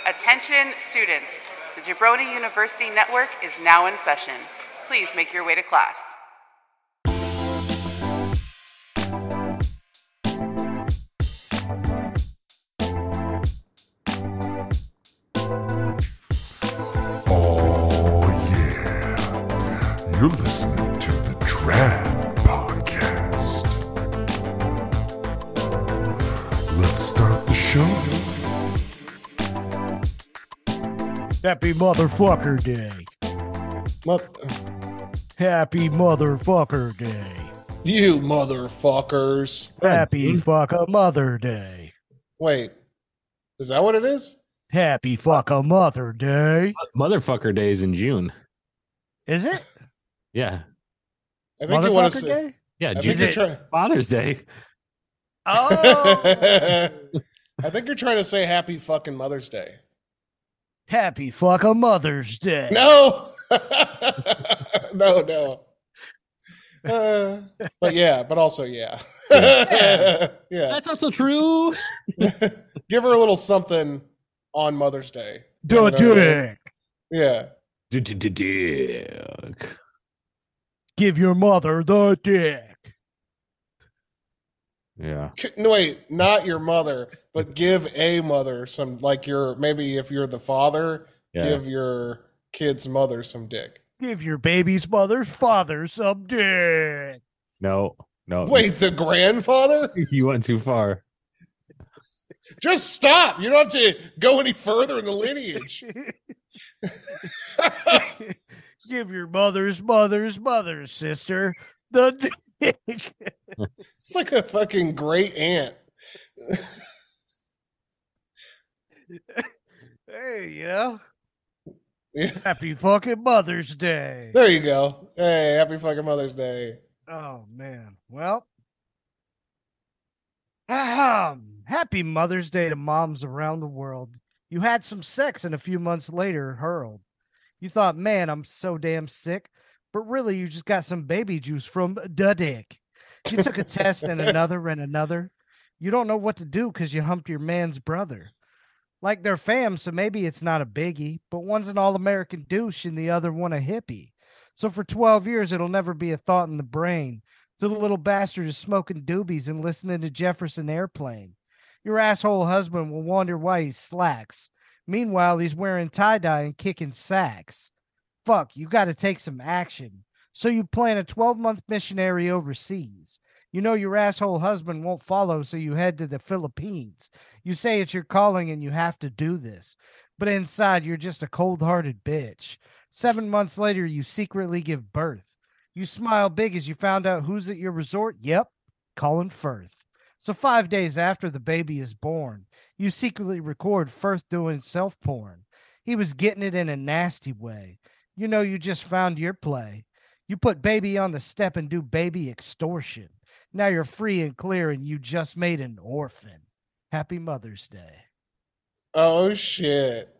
Attention students, the Jabroni University Network is now in session. Please make your way to class. Oh yeah, you're listening to the Draft Podcast. Let's start the show. Happy motherfucker day. Happy motherfucker day. You motherfuckers. Happy fucka mother day. Wait, is that what it is? Happy fucka mother day. Motherfucker Day is in June. Is it? Yeah. I think you want Motherfucker to say. day? Yeah, I June. think, you're Father's Day. Oh. I think you're trying to say Happy fucking Mother's Day. Happy fucka mother's day. No, no. But yeah, but also yeah. Yeah. That's not so true. Give her a little something on Mother's Day. The dick. Yeah. Dick. Give your mother the dick. Yeah. No, wait, not your mother, but give a mother some, like maybe if you're the father, Yeah. give your kid's mother some dick. Give your baby's mother's father some dick. No. Wait, the grandfather? You went too far. Just stop. You don't have to go any further in the lineage. Give your mother's sister the dick. It's like a fucking great aunt. Hey, you know, Yeah. happy fucking Mother's Day. There you go. Hey, happy fucking Mother's Day. Oh, man. Well, happy Mother's Day to moms around the world. You had some sex and a few months later hurled. You thought, man, I'm so damn sick. But really, you just got some baby juice from the dick. You took a test and another and another. You don't know what to do because you humped your man's brother. Like they're fam, so maybe it's not a biggie, but one's an all-American douche and the other one a hippie. So for 12 years, it'll never be a thought in the brain. So the little bastard is smoking doobies and listening to Jefferson Airplane. Your asshole husband will wonder why he slacks. Meanwhile, he's wearing tie-dye and kicking sacks. Fuck, you got to take some action. So you plan a 12-month missionary overseas. You know your asshole husband won't follow, so you head to the Philippines. You say it's your calling and you have to do this. But inside, you're just a cold-hearted bitch. 7 months later, you secretly give birth. You smile big as you found out who's at your resort. Yep, Colin Firth. So 5 days after the baby is born, you secretly record Firth doing self-porn. He was getting it in a nasty way. You know you just found your play. You put baby on the step and do baby extortion. Now you're free and clear and you just made an orphan. Happy Mother's Day. Oh, shit.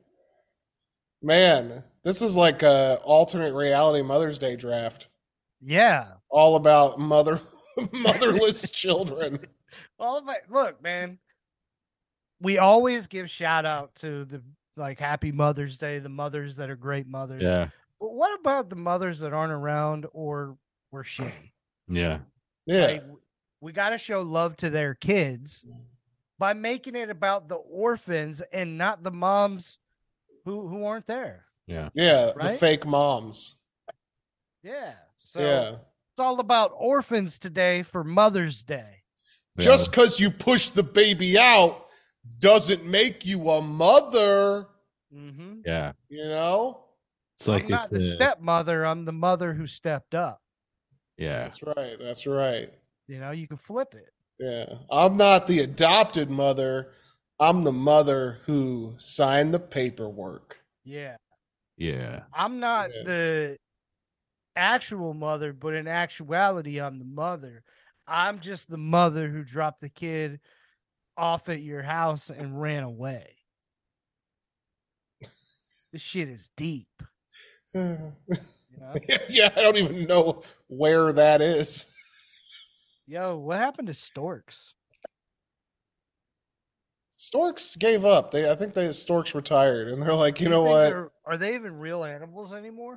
Man, this is like a alternate reality Mother's Day draft. Yeah. All about motherless children. All of it. Look, man, we always give shout out to the Happy Mother's Day, the mothers that are great mothers. Yeah. But what about the mothers that aren't around or were shitty? Yeah. Yeah. Like, we got to show love to their kids by making it about the orphans and not the moms who aren't there. Yeah. Yeah. The Right? fake moms. Yeah. So Yeah. it's all about orphans today for Mother's Day. Just because you push the baby out doesn't make you a mother, Mm-hmm. Yeah. you know? It's like I'm not the stepmother. I'm the mother who stepped up. Yeah. That's right. That's right. You know, you can flip it. Yeah. I'm not the adopted mother. I'm the mother who signed the paperwork. Yeah. Yeah. I'm not Yeah. the actual mother, but in actuality, I'm the mother. I'm just the mother who dropped the kid off at your house and ran away. This shit is deep. You know? Yeah, I don't even know where that is. Yo, what happened to storks? Storks gave up. I think the storks retired, and they're like, you Do know think what? Are they even real animals anymore?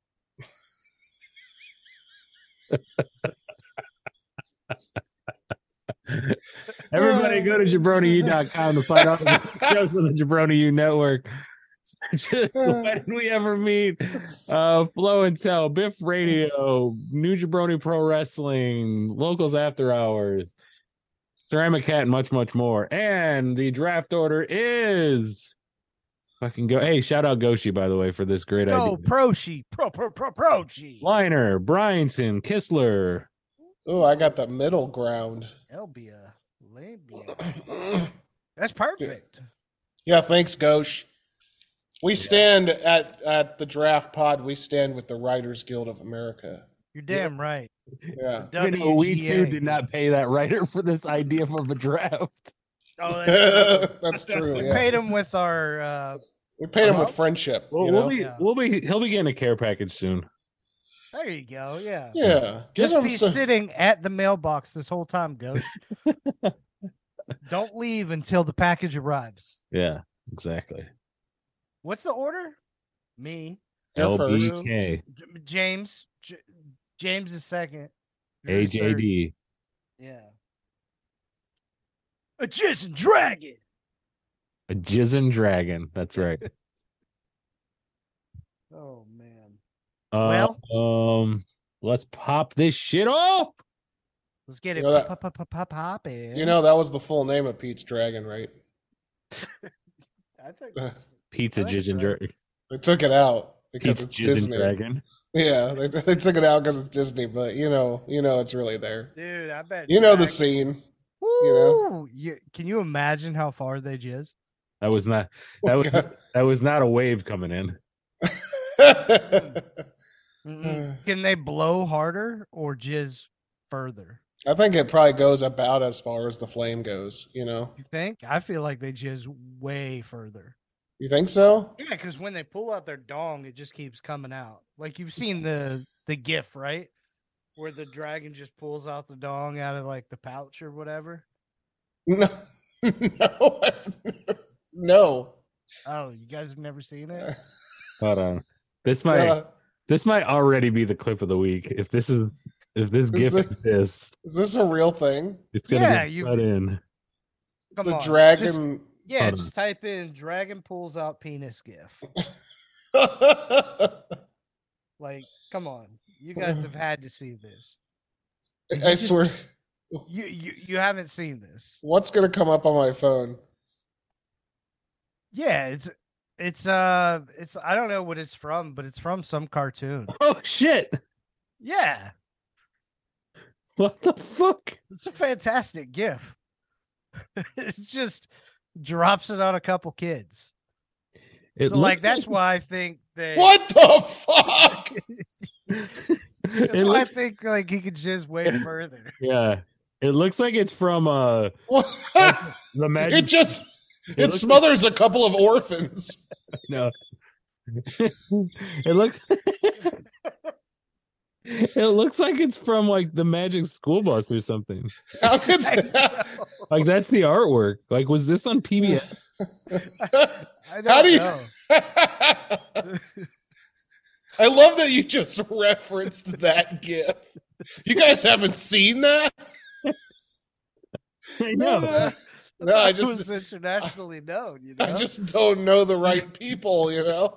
Everybody go to jabroniu.com to find out the shows on the Jabroni U Network. Why did we ever meet? Flow and Tell, Biff Radio, New Jabroni Pro Wrestling, Locals After Hours, Ceramic Cat, and much, much more. And the draft order is fucking go. Hey, shout out Goshi, by the way, for this great Go idea. Proshi, Proshi. Liner, Bryanson, Kistler. Oh, I got the middle ground. Elbia, labia. That's perfect. Yeah, thanks, Ghosh. We stand at the draft pod. We stand with the Writers Guild of America. You're damn right. Yeah. You know, we too WGA. did not pay that writer for this idea of a draft. Oh, that's That's true. we Yeah. paid him with our. We paid him Well, with friendship. Well, you know? Yeah. he'll be getting a care package soon. There you go. Yeah. Yeah. Give Just him be some. sitting at the mailbox this whole time, Ghost. Don't leave until the package arrives. Yeah, exactly. What's the order? Me, You're first. LBK, James. James is second. You're third. AJD. Yeah. A Jason Dragon. A Jizzin' Dragon. That's right. Oh man. Let's pop this shit off. Let's get You it. know that- Pop it. You know, that was the full name of Pete's Dragon, right? I think Pizza I think it's Jizzin' right. Dragon. They took it out because Pizza it's Jizzin' Disney. Dragon. Yeah, they took it out because it's Disney, but you know it's really there. Dude, I bet. You know the Dragons- scene. Woo! Can you imagine how far they jizz? That was not a wave coming in. Can they blow harder or jizz further? I think it probably goes about as far as the flame goes. You know, You think? I feel like they jizz way further. you think so? Yeah, because when they pull out their dong, it just keeps coming out. Like you've seen the GIF, right? Where the dragon just pulls out the dong out of like the pouch or whatever. No, no, no. Oh, you guys have never seen it? Hold on. This might already be the clip of the week. If this gift it- exists, Is this a real thing? it's gonna Yeah, get you- put in. Come The on. dragon. Just, yeah, Hold just type in dragon pulls out penis GIF. Like, come on. You guys have had to see this. I swear. You haven't seen this. What's gonna come up on my phone? Yeah, it's I don't know what it's from, but it's from some cartoon. Oh shit! Yeah. What the fuck? It's a fantastic GIF. It just drops it on a couple kids. It So like looks that's why I think that What the fuck? that's it why I looks, think like he could jizz way further. yeah. It looks like it's from What? the magic. It looks smothers a couple of orphans. No. It looks it looks like it's from like the Magic School Bus or something. How could that? Like that's the artwork. Like was this on PBS? I don't How do you? know. I love that you just referenced that GIF. You guys haven't seen that? I know. No, I It was just internationally known, you know. I just don't know the right people, you know.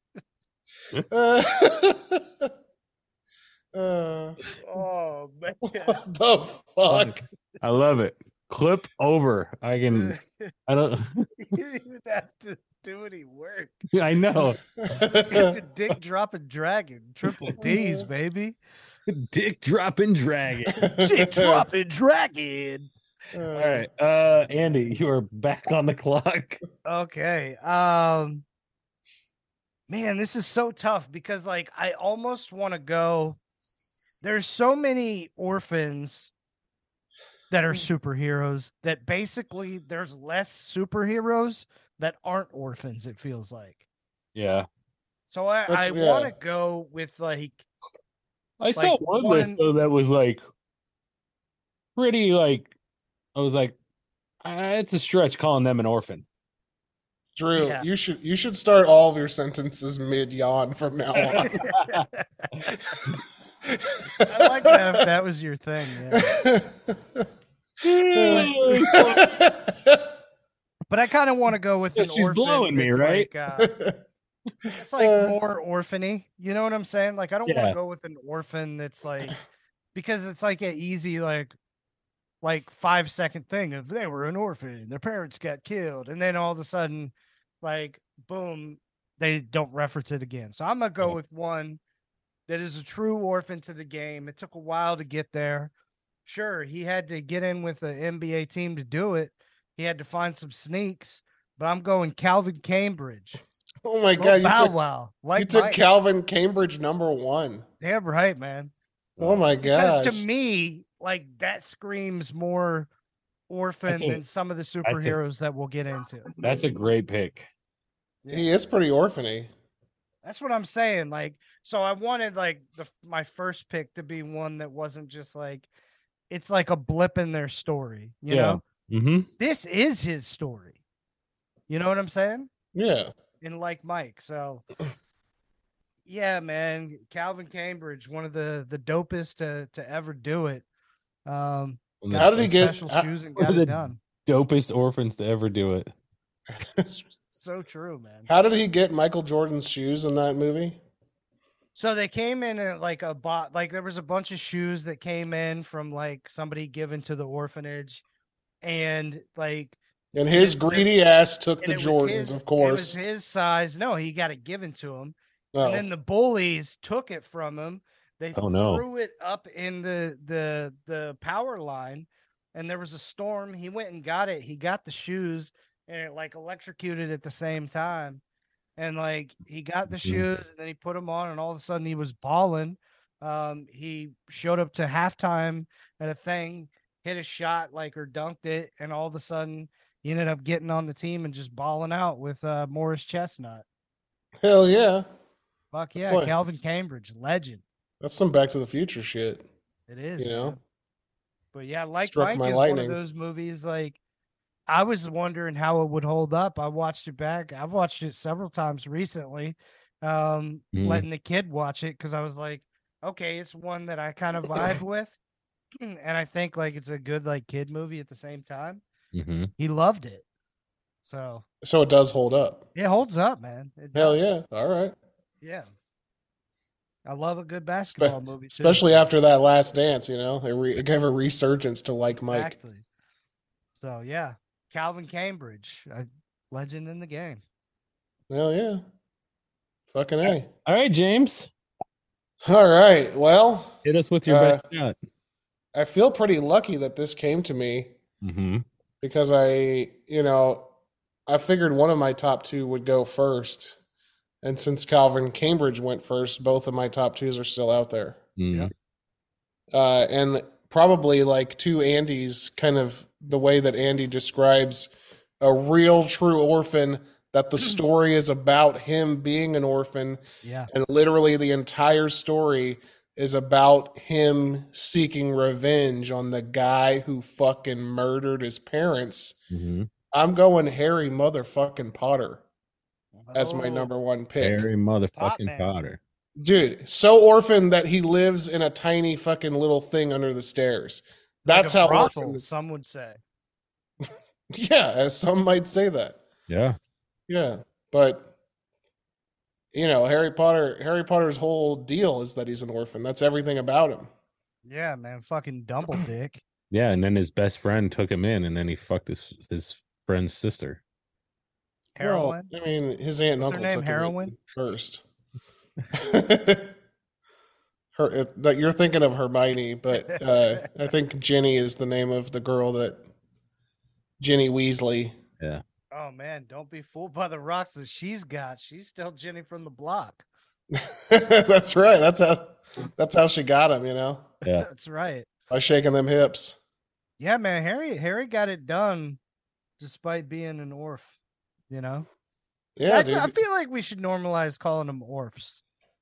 Oh man. What the fuck? I love it. Clip over. I don't You didn't even have to do any work. I know. It's a dick dropping dragon. Triple D's, baby. Dick dropping dragon. Dick dropping dragon. All right. Andy, you are back on the clock. Okay. Man, this is so tough because like I almost want to go. There's so many orphans that are superheroes that basically there's less superheroes that aren't orphans, it feels like. Yeah. So I That's- want to yeah. go with like I saw Like, one list though, that was like pretty like I was like, It's a stretch calling them an orphan. Drew, Yeah. you should start all of your sentences mid yawn from now on. I like that if that was your thing. Yeah. But I kind of want to go with an She's orphan. blowing me, that's right? It's like more orphany. You know what I'm saying? Like I don't want Yeah. to go with an orphan that's like because it's like an easy like 5-second thing of they were an orphan, their parents got killed, and then all of a sudden, like boom, they don't reference it again. So I'm gonna go with one that is a true orphan to the game. It took a while to get there. Sure, he had to get in with the NBA team to do it. He had to find some sneaks, but I'm going Calvin Cambridge. Oh my Lil god, Bow Wow. Like you took Mike. Calvin Cambridge #1. Damn right, man. Oh my Because gosh. to me, like that screams more orphan than some of the superheroes that we'll get into. That's a great pick. He is pretty orphany. That's what I'm saying. Like, so I wanted like my first pick to be one that wasn't just like it's like a blip in their story. You know, Mm-hmm. this is his story. You know what I'm saying? Yeah. In like Mike. So yeah, man, Calvin Cambridge, one of the dopest to ever do it. How did he get special how- shoes and one got of it the- done? Dopest orphans to ever do it. So true, man. how did he get Michael Jordan's shoes in that movie? So they came in at like a bot, like there was a bunch of shoes that came in from like somebody given to the orphanage, and like And his It- greedy ass took and the it was Jordans, his- of It was course. his size. No, he got it given to him, Oh. and then the bullies took it from him. They Oh, no. threw it up in the power line, and there was a storm. He went and got it. He got the shoes, and it like electrocuted at the same time. And like he got the Mhm. shoes, and then he put them on, and all of a sudden he was balling. He showed up to halftime at a thing, hit a shot like or dunked it, and all of a sudden he ended up getting on the team and just balling out with Morris Chestnut. Hell yeah. Fuck That's yeah, like- Calvin Cambridge, legend. That's some Back to the Future shit. It is, You know? man. But yeah, like Struck Mike my is lightning. one of those movies. Like I was wondering how it would hold up. I watched it back. I've watched it several times recently. Letting the kid watch it because I was like, okay, it's one that I kind of vibe with, and I think like it's a good like kid movie at the same time. Mm-hmm. He loved it, so So it does hold up. it holds up, man. It Hell does. yeah. All right. Yeah. I love a good basketball movie, too. Especially after that Last Dance, you know? It gave a resurgence to like Mike. Exactly. So yeah, Calvin Cambridge, a legend in the game. Hell yeah. Fucking A. All right, James. All right. Well, Hit us with your best shot. I feel pretty lucky that this came to me Mm-hmm. because I figured one of my top two would go first. And since Calvin Cambridge went first, both of my top twos are still out there. Mm-hmm. And probably like two Andys, kind of the way that Andy describes a real true orphan, that the story is about him being an orphan, Yeah. and literally the entire story is about him seeking revenge on the guy who fucking murdered his parents. Mm-hmm. I'm going Harry motherfucking Potter as my Oh, number one pick. Harry motherfucking man. Potter. Dude, so orphan that he lives in a tiny fucking little thing under the stairs. like That's a how brothel, orphan this. some would say. Yeah, as some might say that. Yeah. Yeah, but you know, Harry Potter's whole deal is that he's an orphan. That's everything about him. Yeah, man, fucking dumble dick. Yeah, and then his best friend took him in, and then he fucked his friend's sister. Heroin. Well, I mean, his aunt and What's her uncle name, took him in Heroin? first. That you're thinking of Hermione, but I think Ginny is the name of the girl that Ginny Weasley. Oh man, don't be fooled by the rocks that she's got. She's still Jenny from the block. That's right. That's how she got him, you know, Yeah. That's right. by shaking them hips. Yeah, man. Harry got it done despite being an orph, you know? Yeah, I dude. feel like we should normalize calling them orphs.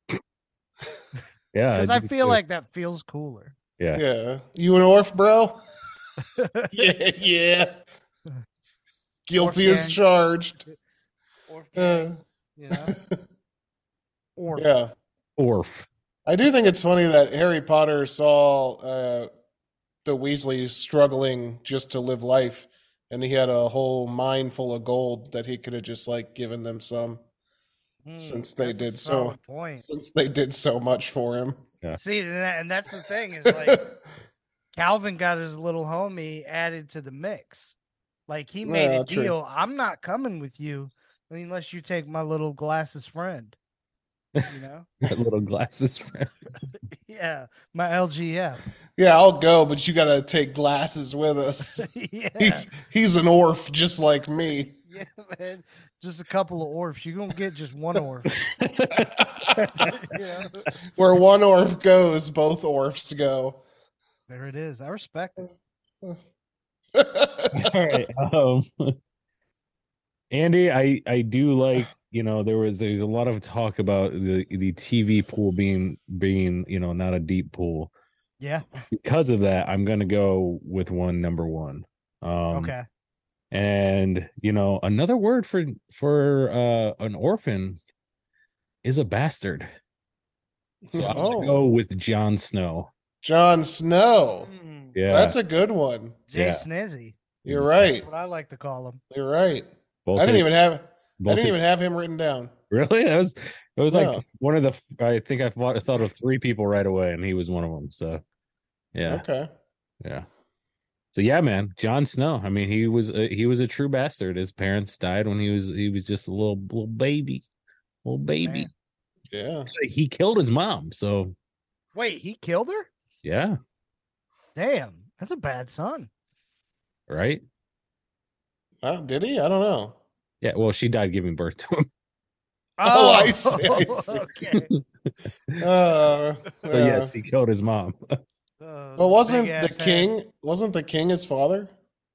Yeah. Because I do feel too. like that feels cooler. Yeah. Yeah, you an orph, bro? Yeah, yeah. Guilty Orf as gang. charged. Orf Uh, gang, you know? Orf. yeah. Orf. I do think it's funny that Harry Potter saw the Weasleys struggling just to live life, and he had a whole mine full of gold that he could have just like given them some since they That's a did solid point. since they did so much for him. See, and that's the thing is like Calvin got his little homie added to the mix. Like he made Yeah, a true. deal. I'm not coming with you unless you take my little glasses friend. You know? That little glasses friend. Yeah, my LGF. Yeah, I'll go, but you gotta take glasses with us. Yeah. He's an orf just like me. Yeah, man. Just a couple of orphs. You're gonna get just one orph. You know? Where one orf goes, both orfs go. There it is. I respect it. All right. Andy, I do like, there's a lot of talk about the TV pool being, not a deep pool. Yeah. Because of that, I'm gonna go with number one. Okay. And another word for an orphan is a bastard. So I'm gonna go with Jon Snow. Jon Snow. Yeah, That's a good one. Jay Yeah. Snizzy. You're right. That's what I like to call him. You're right. Both I didn't his- even have both I didn't his- even have him written down. Really? It was Yeah. like one of the. I think I thought of three people right away, and he was one of them. So, yeah, Okay. yeah. So yeah, man, Jon Snow. I mean, he was a true bastard. His parents died when he was just a little baby, Man. Yeah. So he killed his mom. So Wait, he killed her? yeah, Damn, that's a bad son. right. Did he? I don't know. Yeah, well, she died giving birth to him. Oh, I see, I see. Okay. Uh, So yeah. yes, he killed his mom. Well, wasn't the big-ass head. king his father?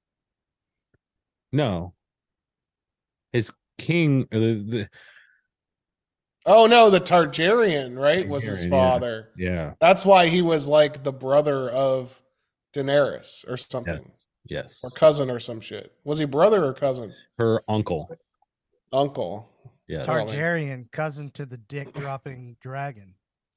No, his king. Oh no, the Targaryen, right? Was his Targaryen, yeah. father. Yeah. That's why he was like the brother of Daenerys or something. Yes. Or cousin or some shit. Was he brother or cousin? Her uncle. Uncle. Yes. Targaryen, cousin to the dick dropping dragon.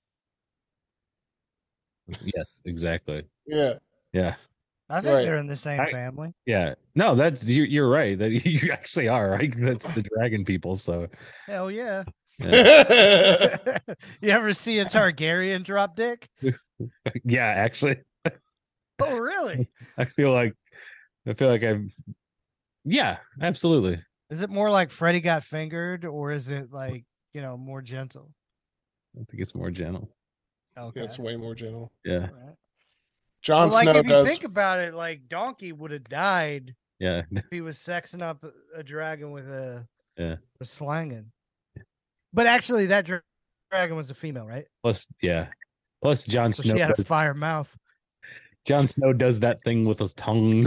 Yes. Exactly. Yeah. Yeah. I think Right. they're in the same I- family. Yeah. No, that's you're right. That you actually are right. That's the dragon people. So Hell yeah. yeah. You ever see a Targaryen drop dick? yeah, actually, Oh, really? I feel like I've. Yeah, absolutely. Is it more like Freddy got fingered, or is it like more gentle? I think it's more gentle. Okay. It's way more gentle. Yeah. All right. Jon Well, like Snow if you does. think about it, like Donkey would have died Yeah. if he was sexing up a dragon with Yeah. with slanging. But actually, that dragon was a female, right? Plus, yeah. Plus, Jon So Snow. she had a fire mouth. Jon Snow does that thing with his tongue.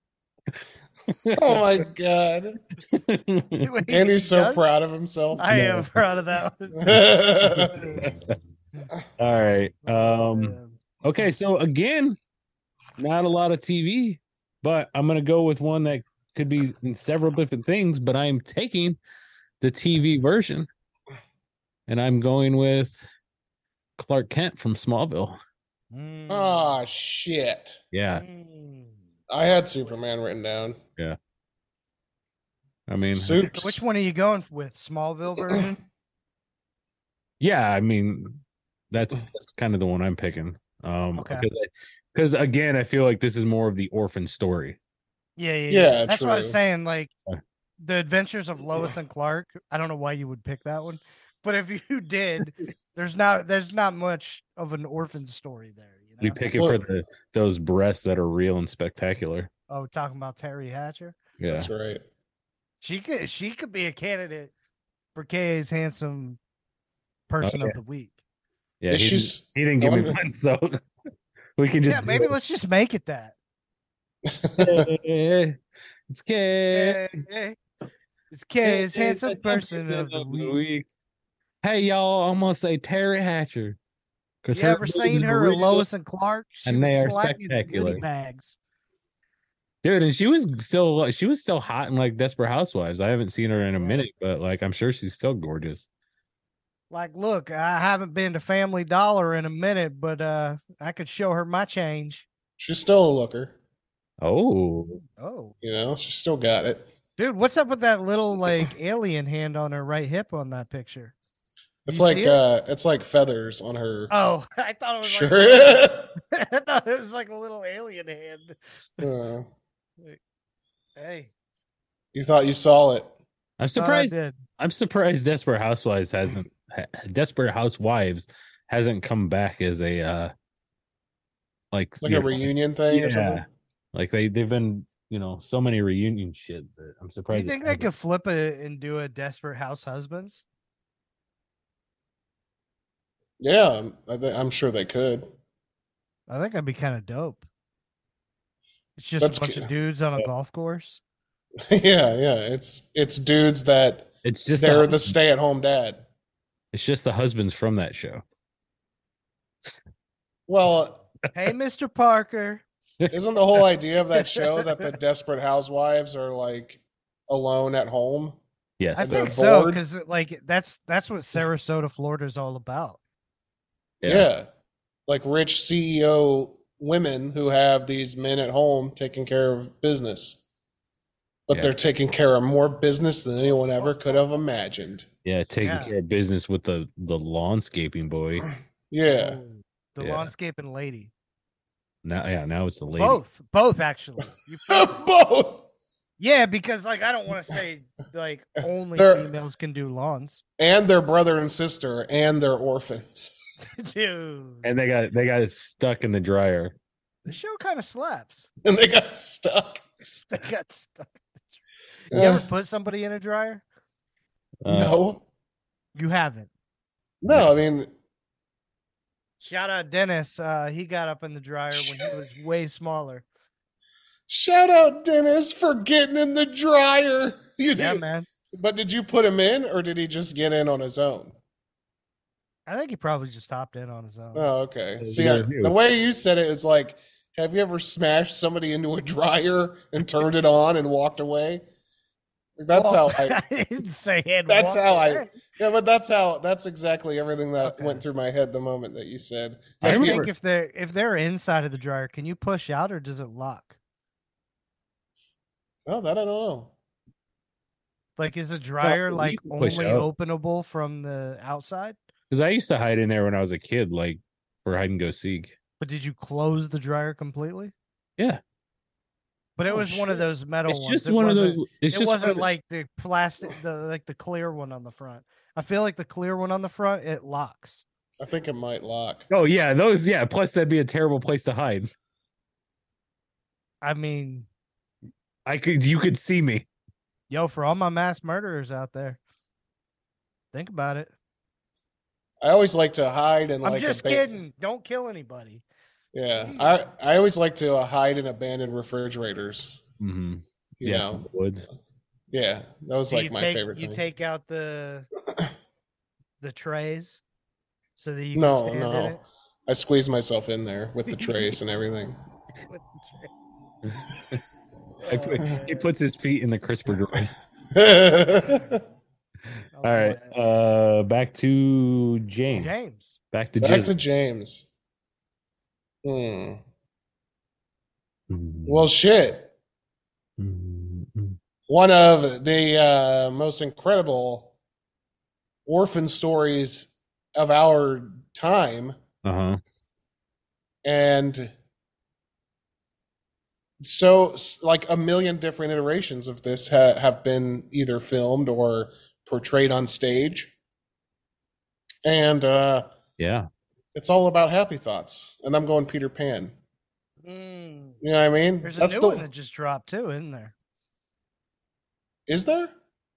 Oh my god. Wait, And he's he so does? proud of himself. I No. am proud of that one. All right. Man. Okay, so again, not a lot of TV, but I'm gonna go with one that could be in several different things, but I'm taking the TV version. And I'm going with Clark Kent from Smallville. Mm. Oh shit. Yeah. Mm. I had Superman written down. I mean, Soups. Which one are you going with? Smallville version? yeah, I mean, that's kind of the one I'm picking. Okay. Because again, I feel like this is more of the orphan story. Yeah. Yeah, That's what I was true. saying. Like Yeah. the Adventures of Lois and Clark. I don't know why you would pick that one, but if you did, there's not much of an orphan story there. We pick it Well- for those breasts that are real and spectacular. Oh, talking about Terry Hatcher. Yeah. That's right. She could be a candidate for KA's handsome person yeah. of the week. Yeah, Yeah, he she's- didn't give I me wonder- one, so we can just Yeah, do maybe it. let's just make it that. It's K. Hey, it's KA's handsome person of the week. Hey y'all, I'm gonna say Terry Hatcher. You ever seen her or Lois and Clark? She and was they are slapping spectacular. goodie bags. Dude, and she was still hot in like Desperate Housewives. I haven't seen her in a minute, but like I'm sure she's still gorgeous. Like, look, I haven't been to Family Dollar in a minute, but I could show her my change. She's still a looker. Oh, Oh, You know, she's still got it. dude, what's up with that little like alien hand on her right hip on that picture? It's You like see it? it's like feathers on her Oh, I thought it was shirt. like I thought it was like a little alien hand. Uh, Hey, Oh, you thought you saw it. I'm thought I surprised. did. I'm surprised Desperate Housewives hasn't come back as a like Like you a know, reunion thing or yeah, something. like they've been so many reunion shit. But I'm Do surprised. you think they could flip it and do a Desperate House Husbands? Yeah, I'm sure they could. I think that'd be kind of dope. It's just That's a bunch good. of dudes on a golf course. Yeah. It's dudes that It's just they're the stay-at-home dad. It's just the husbands from that show. Well, Hey, Mr. Parker. isn't the whole idea of that show that the desperate housewives are like alone at home? Yes, I they're think so bored? because like that's what Sarasota, Florida is all about. Yeah. Like rich CEO women who have these men at home taking care of business. But Yeah. they're taking care of more business than anyone ever could have imagined. Yeah, taking Yeah. care of business with the lawnscaping boy. Yeah. Oh, the Yeah. landscaping lady. Now it's the lady. Both actually. Both. Yeah, because like I don't want to say like only They're- females can do lawns, And their brother and sister and their orphans. dude. And they got stuck in the dryer. The show kind of slaps. And they got stuck. They got stuck. You ever Uh, put somebody in a dryer? no. You haven't. No, I mean, Shout out Dennis. He got up in the dryer when he was way smaller. shout out Dennis for getting in the dryer. You Yeah, did- man. But did you put him in or did he just get in on his own? I think he probably just hopped in on his own. Oh, okay. What See, you gonna do? the way you said it is like, have you ever smashed somebody into a dryer and turned it on and walked away? That's Well, how I. I didn't say it. That's walked how I- away. Yeah, but that's exactly everything that Okay. went through my head the moment that you said. I Have you think ever- if they're inside of the dryer, can you push out or does it lock? Oh, that I don't know. Like, is a dryer you like can push only out. openable from the outside? Because I used to hide in there when I was a kid, like for hide and go seek. But did you close the dryer completely? Yeah. But it Oh, was one of shit. those metal It's ones. just It one of wasn't- those. It's It just one of wasn't the- like the plastic, the clear one on the front. I feel like the clear one on the front it locks. I think it might lock. Oh yeah, those. Yeah. Plus, that'd be a terrible place to hide. I mean, You could see me. yo, for all my mass murderers out there, think about it. I always like to hide in I'm like just kidding. Don't kill anybody. Yeah, I always like to hide in abandoned refrigerators. Mm-hmm. You Yeah, know, woods. yeah, that was So like you my take, favorite You thing. take out the trays so that you can No, stand in no, it. I squeezed myself in there with the trays and everything. with the tray. He puts his feet in the crisper drawer. Oh, All right. boy. Back to James. James. Back to Back James. to James. Hmm. Mm, Well, shit. mm, mm. One of the most incredible orphan stories of our time, Uh-huh. and so like a million different iterations of this have been either filmed or portrayed on stage, and Yeah. it's all about happy thoughts. And I'm going Peter Pan. Mm. You know what I mean? There's a That's new the one that just dropped too, isn't there? is there?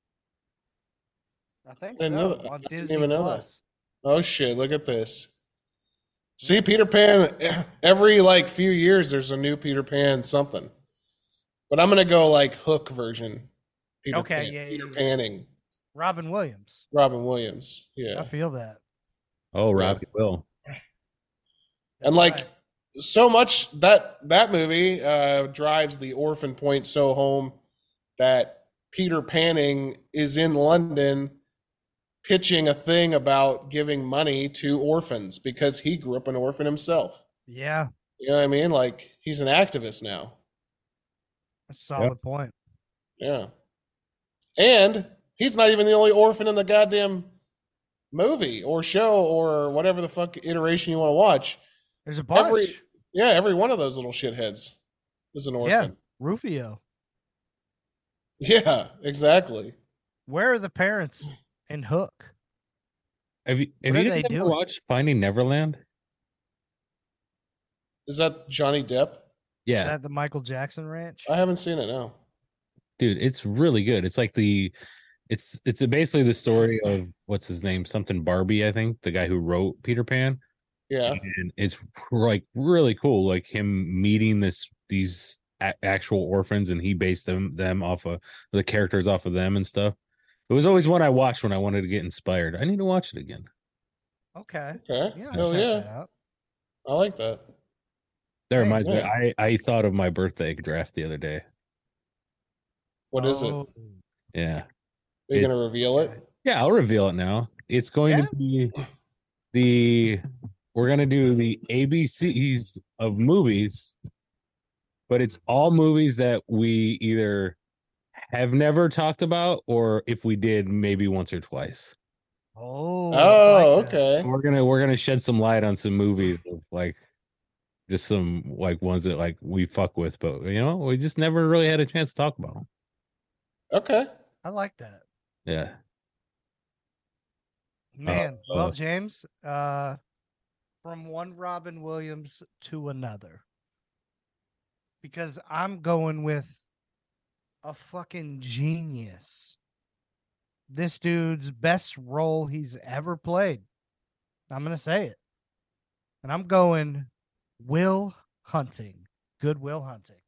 I think Didn't so. know that. On I didn't Disney even know that. Plus. Oh shit! Look at this. See, Peter Pan. Every like few years, there's a new Peter Pan something. But I'm gonna go like Hook version. Peter Okay, Pan, yeah, Peter yeah. Panning, Robin Williams. Robin Williams. I Yeah, feel that. Oh, Robbie will. and That's like right. so much that movie drives the orphan point so home that Peter Panning is in London pitching a thing about giving money to orphans because he grew up an orphan himself. Yeah, You know what I mean? Like he's an activist now. a solid point. Yeah. And he's not even the only orphan in the goddamn movie or show or whatever the fuck iteration you want to watch. There's a bunch. Every one of those little shitheads is an Yeah, orphan. Rufio. Yeah, exactly. Where are the parents in Hook? Have you What are guys they ever doing? watched Finding Neverland? Is that Johnny Depp? Is Yeah, that the Michael Jackson Ranch? I haven't seen it now. dude, it's really good. It's like it's basically the story of what's his name, something Barbie, I think, the guy who wrote Peter Pan, Yeah. and it's like really cool, like him meeting these actual orphans, and he based them off of the characters off of them and stuff. It was always one I watched when I wanted to get inspired. I need to watch it again. Okay. Okay. Yeah, Hell check yeah. that out. I like that. That Hey, reminds me, yeah. I thought of my birthday draft the other day. What is it? Oh, Are Yeah. you going to It's- reveal it? Yeah, I'll reveal it now. It's going Yeah? to be we're going to do the ABCs of movies, but it's all movies that we either have never talked about, or if we did, maybe once or twice. Oh, Oh, I like that. okay. We're gonna shed some light on some movies of like just some like ones that like we fuck with, but we just never really had a chance to talk about them. Okay. I like that. Yeah. Man, well, uh, James, from one Robin Williams to another. Because I'm going with a fucking genius. This dude's best role he's ever played. I'm going to say it. And I'm going Will Hunting. Good Will Hunting.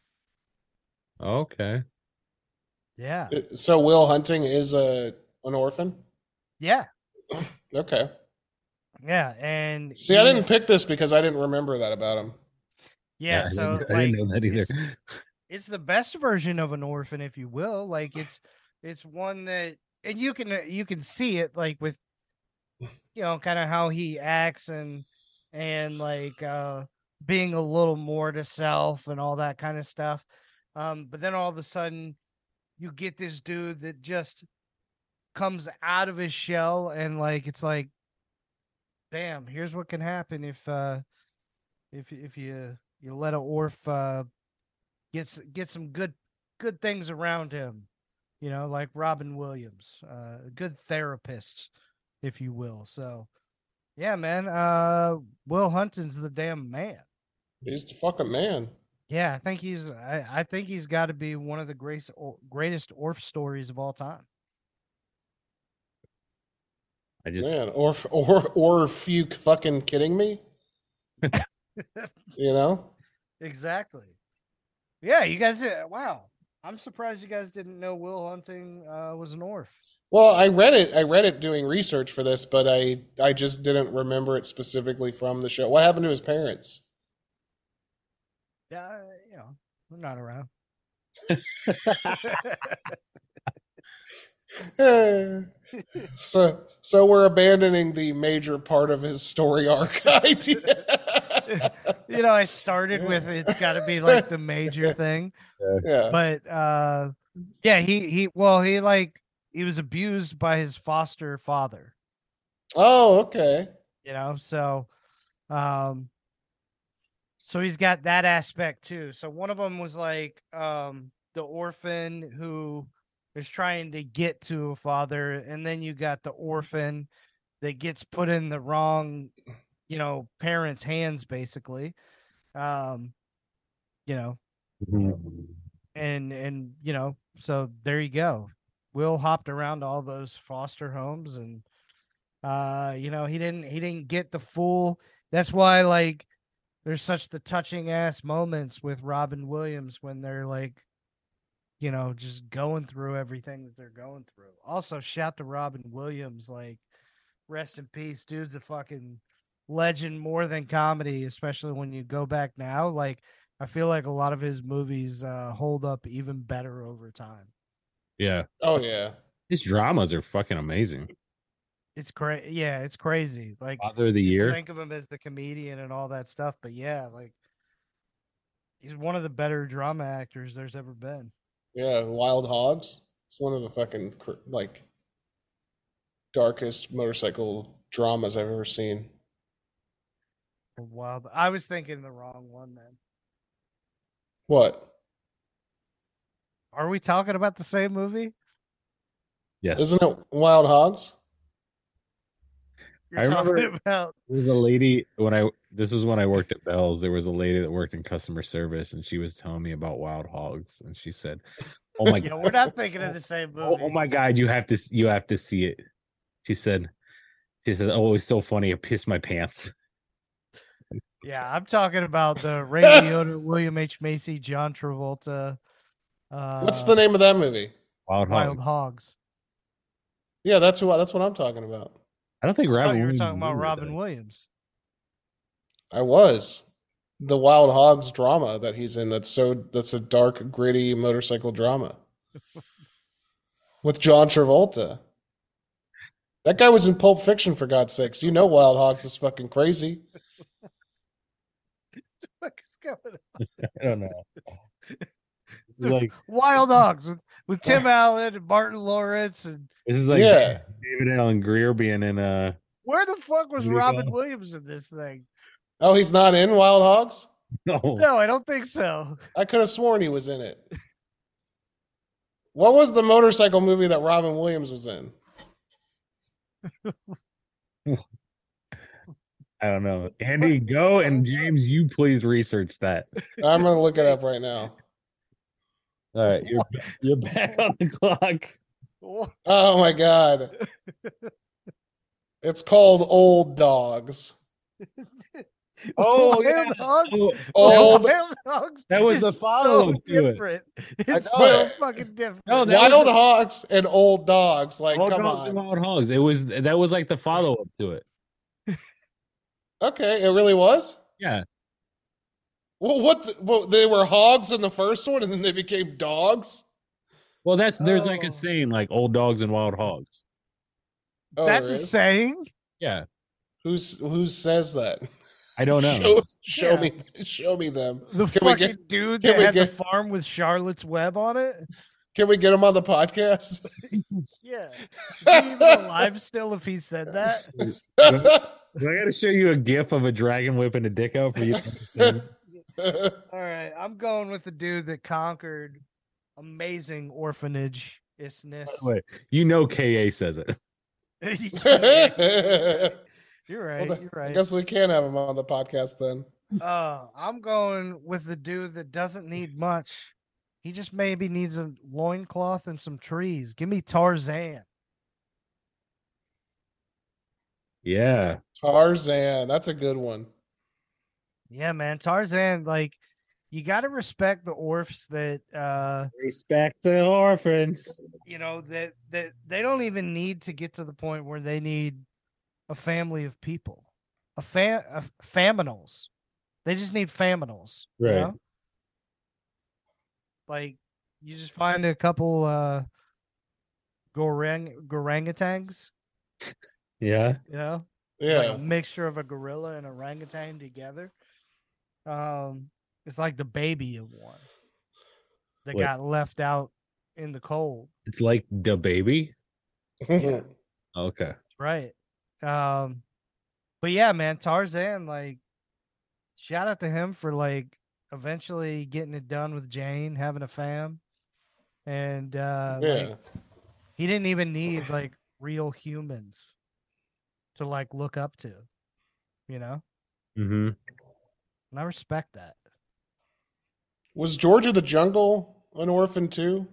Okay. Yeah. So Will Hunting is an orphan? Yeah. Okay. Yeah. And See, I didn't he's- pick this because I didn't remember that about him. Yeah. I So didn't know that either. It's the best version of an orphan, if you will. Like it's one that, and you can see it like with, kind of how he acts and like being a little more to self and all that kind of stuff. But then all of a sudden you get this dude that just comes out of his shell, and like it's like, damn, here's what can happen if you let a orph get some good things around him, like Robin Williams, a good therapist, if you will. So yeah, man, Will Hunting's the damn man. He's the fucking man. Yeah, I think he's got to be one of the greatest orph stories of all time. I just Man, or if you fucking kidding me? You know? Exactly. Yeah, you guys wow. I'm surprised you guys didn't know Will Hunting was an orph. Well, I read it doing research for this, but I just didn't remember it specifically from the show. What happened to his parents? Yeah, we're not around. So we're abandoning the major part of his story arc idea. I started with it's got to be like the major thing, Yeah. but yeah, he was abused by his foster father. Oh, okay. So he's got that aspect too. So one of them was like the orphan who is trying to get to a father, and then you got the orphan that gets put in the wrong, parents' hands, basically. And so there you go. Will hopped around all those foster homes, and he didn't get the full. That's why like there's such the touching ass moments with Robin Williams when they're like, just going through everything that they're going through. Also, shout to Robin Williams, like, rest in peace, dude's a fucking legend more than comedy, especially when you go back now. Like I feel like a lot of his movies hold up even better over time. Yeah. Oh yeah. His dramas are fucking amazing. It's crazy. Yeah, it's crazy. Like Father of the people Year. think of him as the comedian and all that stuff, but yeah, like he's one of the better drama actors there's ever been. Yeah, Wild Hogs. It's one of the fucking like darkest motorcycle dramas I've ever seen. Wow, I was thinking the wrong one then. What? Are we talking about the same movie? Yes. Isn't it Wild Hogs? You're I remember- talking about There was a lady this was when I worked at Bell's. There was a lady that worked in customer service, and she was telling me about Wild Hogs, and she said, "Oh my yeah, we're not thinking of the same movie. oh my god, you have to see it." She said, "Oh, it was so funny, it pissed my pants." Yeah, I'm talking about the Ray Liotta, William H. Macy, John Travolta. What's the name of that movie? Wild Wild Hogs. Hogs. Yeah, that's what I'm talking about. I don't think I thought Robin you were Williams talking is about in it, Robin though. Williams. I was. The Wild Hogs drama that he's in, that's a dark, gritty motorcycle drama. With John Travolta. That guy was in Pulp Fiction, for God's sakes. You know Wild Hogs is fucking crazy. What is going on? I don't know. This is like Wild Hogs with Tim Allen and Martin Lawrence and Yeah. David Allen Greer being in where the fuck was What do you Robin call it? Williams in this thing? Oh, he's not in Wild Hogs? no. No, I don't think so. I could have sworn he was in it. What was the motorcycle movie that Robin Williams was in? I don't know. Andy, go, and James, you please research that. I'm going to look it up right now. All right, you're back on the clock. Oh my God. It's called Old Dogs. Oh, Wild yeah. Hogs? Old Wild Hogs That was is the follow-up so to it. different. It's know. so fucking different. No, that Wild was- Hogs and Old Dogs. Like, Wild come Dogs and on. Wild Hogs. That was like the follow-up to it. Okay, it really was? Yeah. Well, they were hogs in the first one and then they became dogs? Well, there's like Oh. a saying like old dogs and wild hogs. Oh, That's there a is? saying. Yeah. Who says that? I don't know. Show Yeah. show me them. The Can we fucking get- dude can that we had the get- farm with Charlotte's Web on it. Can we get him on the podcast? Yeah. Is he even alive still if he said that? Do I got to show you a gif of a dragon whipping a dick out for you? All right. I'm going with the dude that conquered amazing orphanage isness. Wait, you know KA says it. You're right. Well, You're I right. guess we can have him on the podcast then. I'm going with the dude that doesn't need much. He just maybe needs a loincloth and some trees. Give me Tarzan. Yeah. Tarzan, that's a good one. Yeah, man. Tarzan, like, you got to respect the orphs that, Respect the orphans. you know, that they don't even need to get to the point where they need a family of people, a faminals. They just need faminals. you Right. know? Like, you just find a couple orangutans, Yeah. you know? It's like Yeah. a mixture of a gorilla and orangutan together. It's like the baby of one that Wait. got left out in the cold. It's like the baby. Yeah. Okay. Right. But yeah, man, Tarzan, like, shout out to him for like eventually getting it done with Jane, having a fam. And Yeah. like, he didn't even need like real humans to like look up to, you know? Mm-hmm. And I respect that. Was George of the Jungle an orphan too?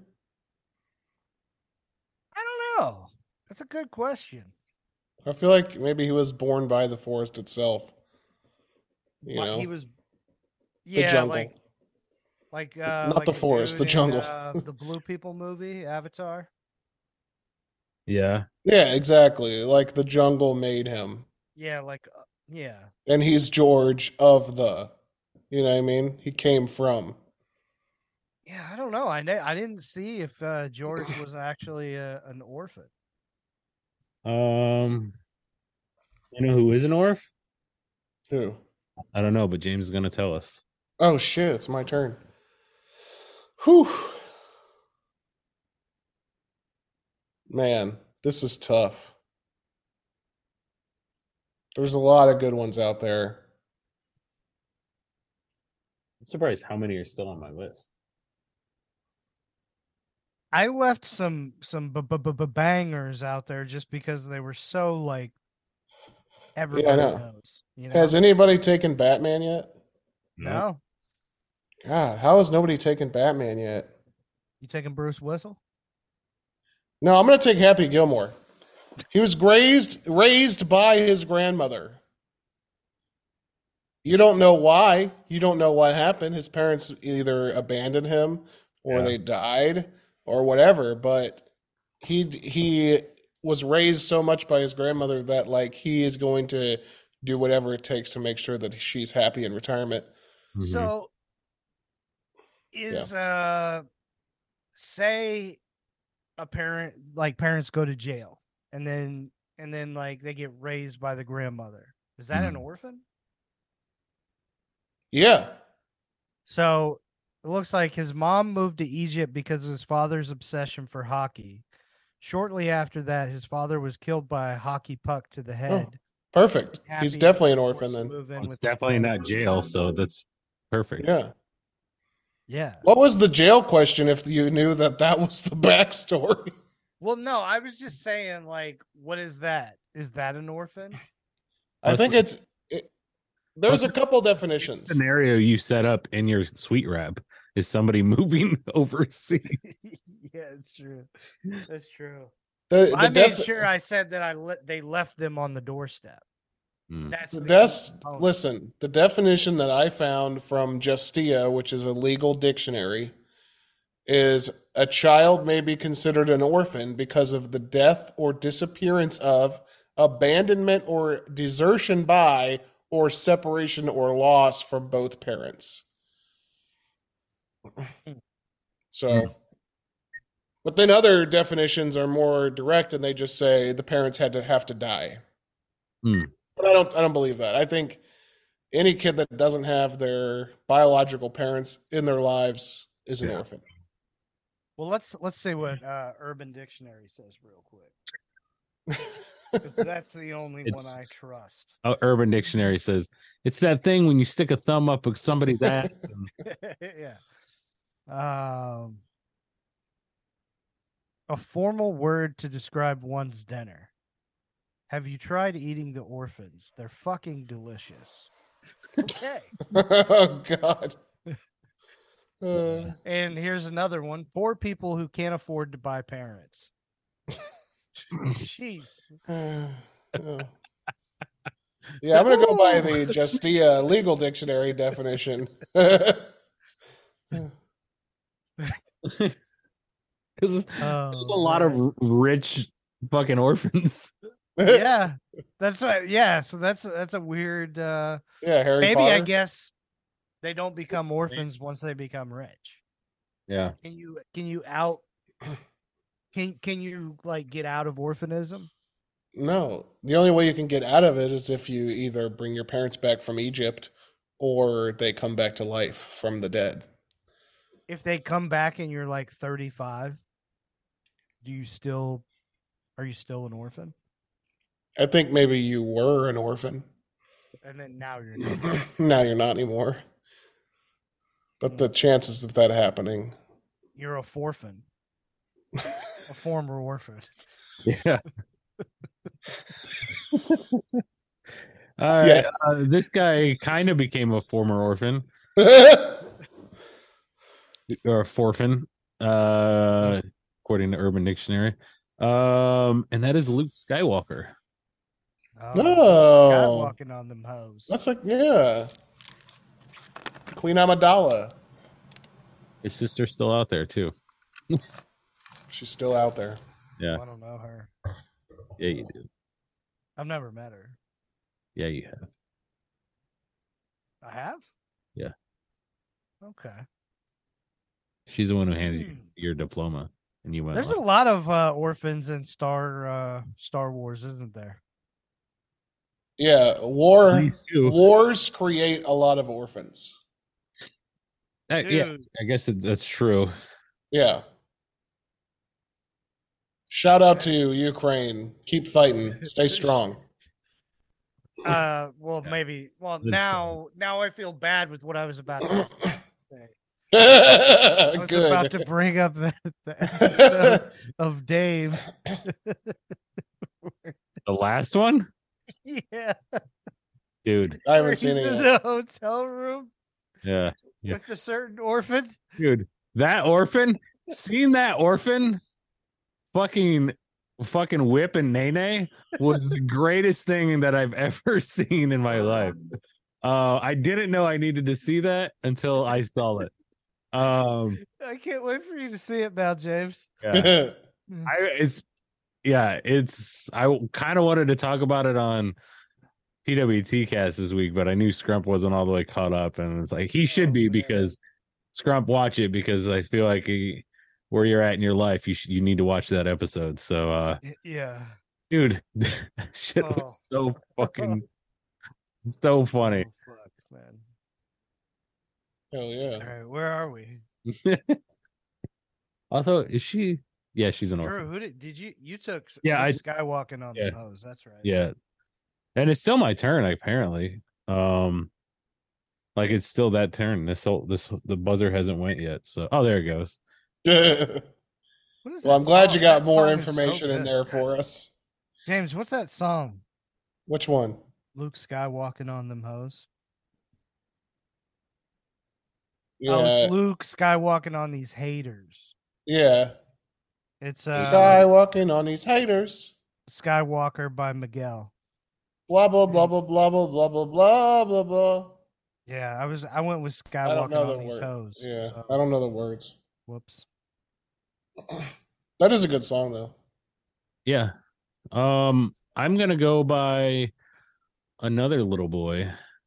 I don't know. That's a good question. I feel like maybe he was born by the forest itself. You But know, he was, the yeah, jungle. like Not like the a forest, the dude in, jungle. the Blue People movie, Avatar. Yeah. Yeah, exactly. Like the jungle made him. Yeah, like Yeah. And he's George of the, you know what I mean? He came from. Yeah, I don't know. I didn't see if George was actually an orphan. You know who is an orph? Who? I don't know, but James is gonna tell us. Oh shit, it's my turn. Whew. Man, this is tough. There's a lot of good ones out there. I'm surprised how many are still on my list. I left some bangers out there just because they were so like everybody know. knows. You know? Has anybody taken Batman yet? No? God, how has nobody taken Batman yet? You taking Bruce Whistle? No, I'm going to take Happy Gilmore. He was raised by his grandmother. You don't know why. You don't know what happened. His parents either abandoned him or they died or whatever, but he was raised so much by his grandmother that like he is going to do whatever it takes to make sure that she's happy in retirement. Mhm. So is say a parent, like parents go to jail and then like they get raised by the grandmother. Is that an orphan? Yeah. So it looks like his mom moved to Egypt because of his father's obsession for hockey. Shortly after that, his father was killed by a hockey puck to the head. Perfect. Happy He's definitely an was orphan forced to then. move in Well, with it's his definitely family. not jail, so that's perfect. Yeah. Yeah. What was the jail question if you knew that that was the backstory? Well, no, I was just saying, like, what is that? Is that an orphan? I think there's a couple definitions. Scenario you set up in your sweet rap is somebody moving overseas. Yeah, it's true. That's true. The I made sure I said that they left them on the doorstep. That's listen, the definition that I found from Justia, which is a legal dictionary, is a child may be considered an orphan because of the death or disappearance of, abandonment or desertion by, or separation or loss from both parents. So, but then other definitions are more direct, and they just say the parents have to die. But I don't believe that. I think any kid that doesn't have their biological parents in their lives is an orphan. Well, let's see what Urban Dictionary says real quick. 'Cause that's the only one I trust. Urban Dictionary says it's that thing when you stick a thumb up somebody's ass. Yeah. A formal word to describe one's dinner. Have you tried eating the orphans? They're fucking delicious. Okay. Oh God. And here's another one: poor people who can't afford to buy parents. Jeez. Yeah, I'm gonna go by the Justia legal dictionary definition. Because there's a lot of rich fucking orphans. Yeah, that's right. Yeah, so that's a weird. Harry maybe Potter. I guess they don't become orphans once they become rich. Yeah. Can you out? Can you like get out of orphanism? No, the only way you can get out of it is if you either bring your parents back from Egypt or they come back to life from the dead. If they come back and you're like 35, are you still an orphan? I think maybe you were an orphan. And then now you're not. Now you're not anymore. But the chances of that happening. You're a forfan. A former orphan. Yeah. All right. Yes. This guy kind of became a former orphan. Or a forfan, according to Urban Dictionary. And that is Luke Skywalker. Skywalking on them hoes. That's like, yeah. Queen Amidala. His sister's still out there too. She's still out there. Yeah. I don't know her. Yeah, you do. I've never met her. Yeah, you have. I have. Yeah. Okay. She's the one who handed you your diploma, and you went. There's a lot of orphans in Star Wars, isn't there? Yeah, Me too. wars create a lot of orphans. Yeah, Dude. I guess that's true. Yeah. Shout out to Ukraine. Keep fighting. Stay strong. Well, Yeah. maybe. Well, Good now I feel bad with what I was about to say. I was about to Good. bring up the episode of Dave. The last one, Yeah. dude. I Where haven't seen he's it in yet. the hotel room Yeah, yeah. with a certain orphan. Dude. That orphan. Seeing that orphan, fucking whip and Nene was the greatest thing that I've ever seen in my life. I didn't know I needed to see that until I saw it. I can't wait for you to see it now, James. Yeah. I kind of wanted to talk about it on PWT cast this week, but I knew Scrump wasn't all the way caught up, and it's like he should be, because Scrump, watch it, because I feel like where you're at in your life, you need to watch that episode. So Yeah. dude, that shit was so fucking so funny. Oh, fuck, man. Hell yeah. All right, where are we? Also, is she? Yeah, she's an Drew, orphan. who did you took? Yeah, Luke Skywalking on yeah. the hose. That's right. Yeah, and it's still my turn apparently. Like it's still that turn. The buzzer hasn't went yet. So there it goes. What is Well, I'm that glad song? you got That more song is so information in good. there for us. James, what's that song? Which one? Luke Skywalking on them hoes. Yeah. Oh, it's Luke Skywalking on these haters. Yeah. It's Skywalking on these haters. Skywalker by Miguel. Blah blah blah blah blah blah blah blah blah blah blah. Yeah, I went with I don't Skywalking know the on these words. hoes. Yeah, so- I don't know the words. Whoops. That is a good song though. Yeah. I'm gonna go by another little boy,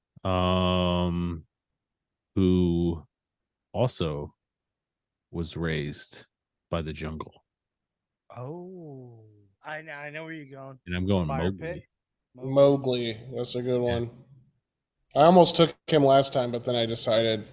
who also was raised by the jungle, Oh, I know where you're going. and I'm going Fire Mowgli. pit? Mowgli. That's a good one. I almost took him last time, but then I decided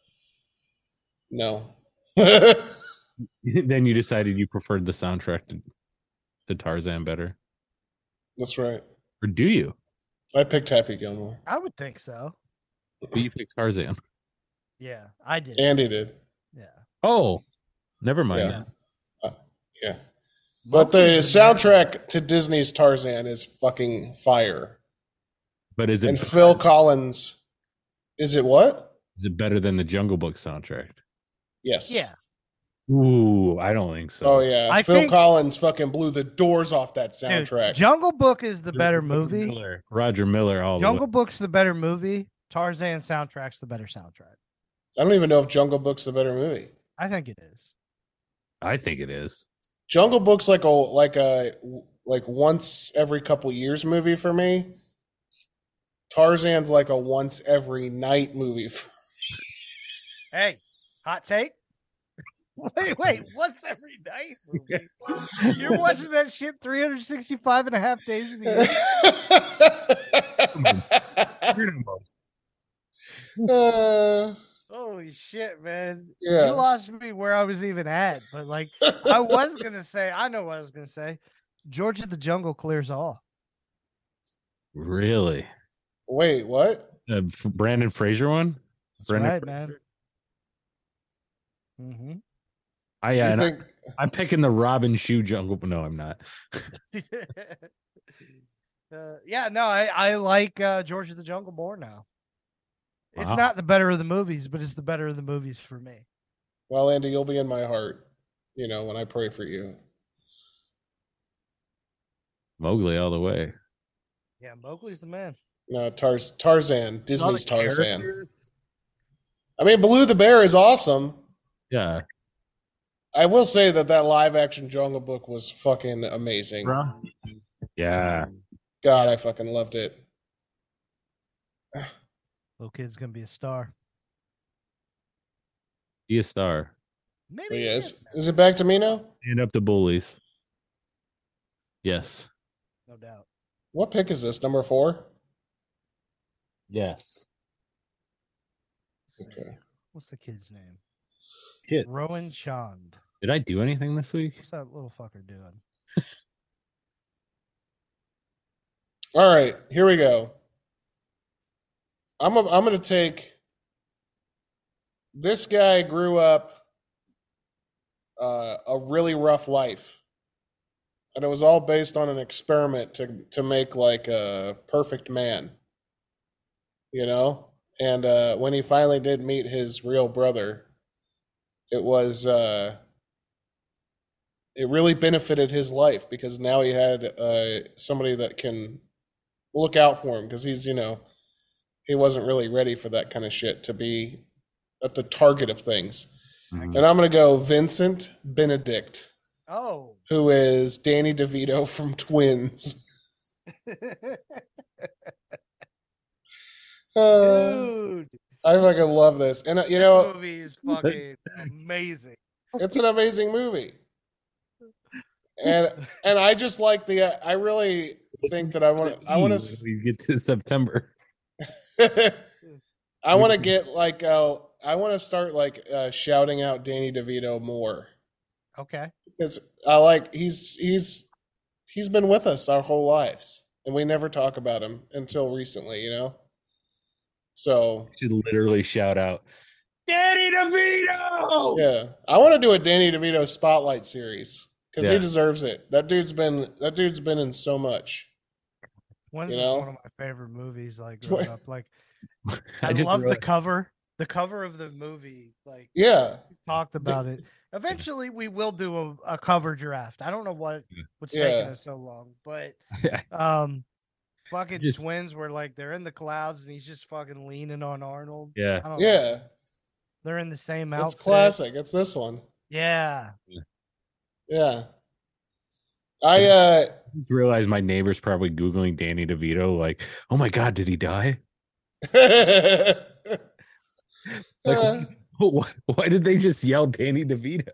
no. Then you decided you preferred the soundtrack to Tarzan better, That's right. or do you? I picked Happy Gilmore. I would think so. But you picked Tarzan. Yeah, I did. Andy did. Yeah. Oh, never mind. Yeah. Yeah. But the Mowgli's the man. soundtrack to Disney's Tarzan is fucking fire. But is And it Phil Collins. Is it what? better than the Jungle Book soundtrack? Yes. Yeah. Ooh, I don't think so. Oh yeah. I Phil think- Collins fucking blew the doors off that Dude, soundtrack. Jungle Book is the better movie. Roger Miller, all Jungle the way. Book's the better movie. Tarzan soundtrack's the better soundtrack. I don't even know if Jungle Book's the better movie. I think it is. I think it is. Jungle Book's like a once every couple years movie for me. Tarzan's like a once every night movie. Hey, hot take. Wait, what's every night movie? You're watching that shit 365 and a half days of the year. Holy shit, man. Yeah. You lost me where I was even at. But like I was gonna say, I know what I was gonna say. George of the Jungle clears all. Really? Wait, what? Brandon Fraser one? That's Brendan right, Fraser? man. Mm-hmm. Yeah, You and think I'm picking the Robin Shoe Jungle. No, I'm not. Yeah, no, I like George of the Jungle more now. It's Wow. not the better of the movies, but it's the better of the movies for me. well, Andy, you'll be in my heart, when I pray for you. Mowgli all the way. Yeah, Mowgli's the man. No, Tarzan, Disney's All the Tarzan. characters. I mean, Baloo the Bear is awesome. Yeah. I will say that live action Jungle Book was fucking amazing. Yeah. God, I fucking loved it. Little kid's gonna be a star. Be a star. Maybe But he yeah, is now, is it back to me now? Stand up to bullies. Yes. no doubt. What pick is this? Number 4? Yes. Let's see. Okay. What's the kid's name? Shit. Rowan Chand. Did I do anything this week? What's that little fucker doing? All right, here we go. I'm going to take. This guy grew up a really rough life, and it was all based on an experiment to make like a perfect man. You know, and when he finally did meet his real brother, it was it really benefited his life because now he had somebody that can look out for him because he's he wasn't really ready for that kind of shit to be at the target of things. Mhm. And I'm going to go Vincent Benedict, Oh. who is Danny DeVito from Twins. Dude, I fucking love this. And you this know, movie is fucking amazing. it's an amazing movie. And I just like I really think that I want to We get to September. I want to get like I want to start like shouting out Danny DeVito more Okay. because I like he's been with us our whole lives and we never talk about him until recently, you know. So Should literally shout out, Danny DeVito. yeah, I want to do a Danny DeVito spotlight series because he Yeah. deserves it. That dude's been in so much. Twins You was know? one of my favorite movies, like growing up. Like I just love the realized- cover. The cover of the movie, like Yeah, talked about it. Eventually, we will do a cover draft. I don't know what's taking Yeah. us so long, but Yeah. fucking Just- twins where like they're in the clouds and he's just fucking leaning on Arnold. Yeah. I don't know. yeah, They're in the same it's outfit. classic. It's this one. Yeah. Yeah, I Just realized my neighbor's probably Googling Danny DeVito, like, oh my God, did he die? Like, why did they just yell Danny DeVito?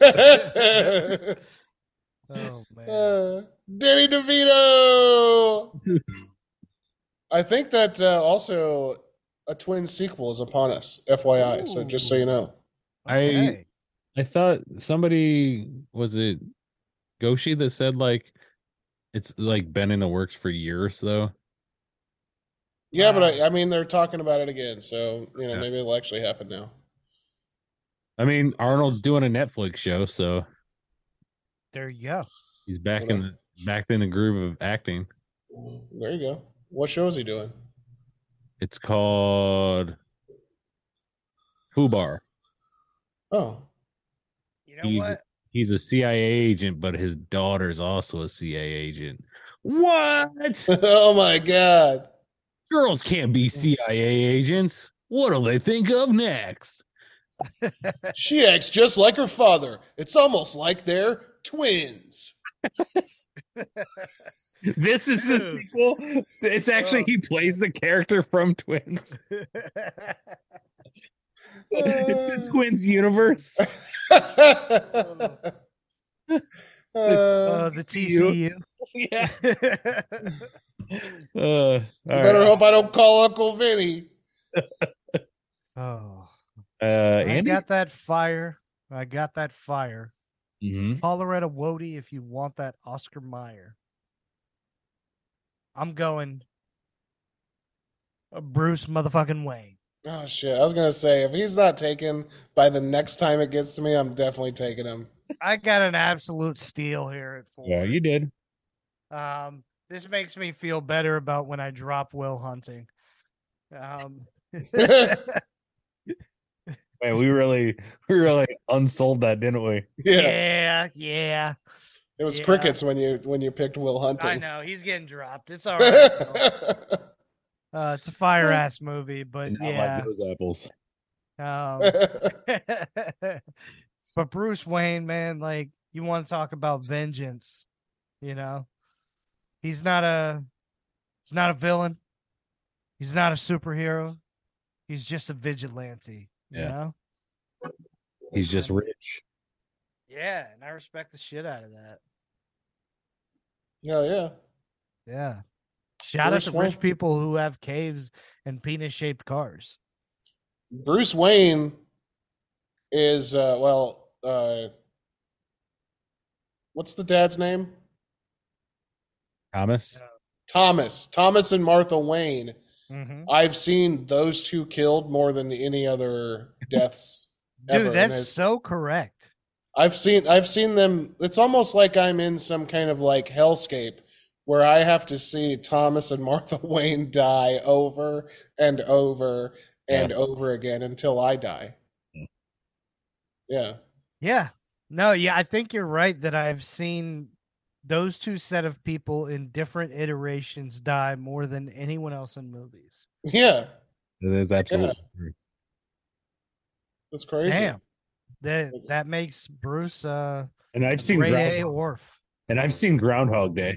Oh man. Danny DeVito. I think that also a twin sequel is upon us, FYI. So just so you know. Okay. I thought somebody, was it Goshi, that said like it's like been in the works for years though. Yeah, but I mean they're talking about it again, so Yeah. maybe it'll actually happen now. I mean, Arnold's doing a Netflix show, so There you go. he's back in the groove of acting. There you go. What show is he doing? It's called Fubar. Oh, You know what? He's a CIA agent, but his daughter's also a CIA agent. What? oh my God! Girls can't be CIA agents. What'll they think of next? She acts just like her father. It's almost like they're twins. This is the Dude. sequel. It's actually Oh. he plays the character from Twins. It's the Twins universe. The TCU. Yeah. Better hope I don't call Uncle Vinny. Oh, I Andy. got that fire. I got that fire. Mhm. Holler at a Wody if you want that Oscar Mayer. I'm going Bruce motherfucking Wayne. Oh shit! I was gonna say if he's not taken by the next time it gets to me, I'm definitely taking him. I got an absolute steal here at 4. Yeah, you did. This makes me feel better about when I drop Will Hunting. Man, we really unsold that, didn't we? Yeah, yeah. it was Yeah. crickets when you picked Will Hunting. I know he's getting dropped. It's all right. though. It's a fire ass movie, but And not yeah. like those apples. But Bruce Wayne, man, like you want to talk about vengeance, he's not a villain. He's not a superhero. He's just a vigilante. You Yeah. know? He's just rich. Yeah, and I respect the shit out of that. Yeah. Yeah. Shout Bruce out to rich Wayne. people who have caves and penis-shaped cars. Bruce Wayne is what's the dad's name? Thomas. Thomas and Martha Wayne. Mm-hmm. I've seen those two killed more than any other deaths ever. Dude, that's so correct. I've seen them. It's almost like I'm in some kind of like hellscape where I have to see Thomas and Martha Wayne die over and over and over again until I die. Yeah. Yeah. No, yeah, I think you're right that I've seen those two set of people in different iterations die more than anyone else in movies. Yeah. It is absolutely true. That's crazy. Damn. That makes Bruce And I've seen grade A Orf. And I've seen Groundhog Day.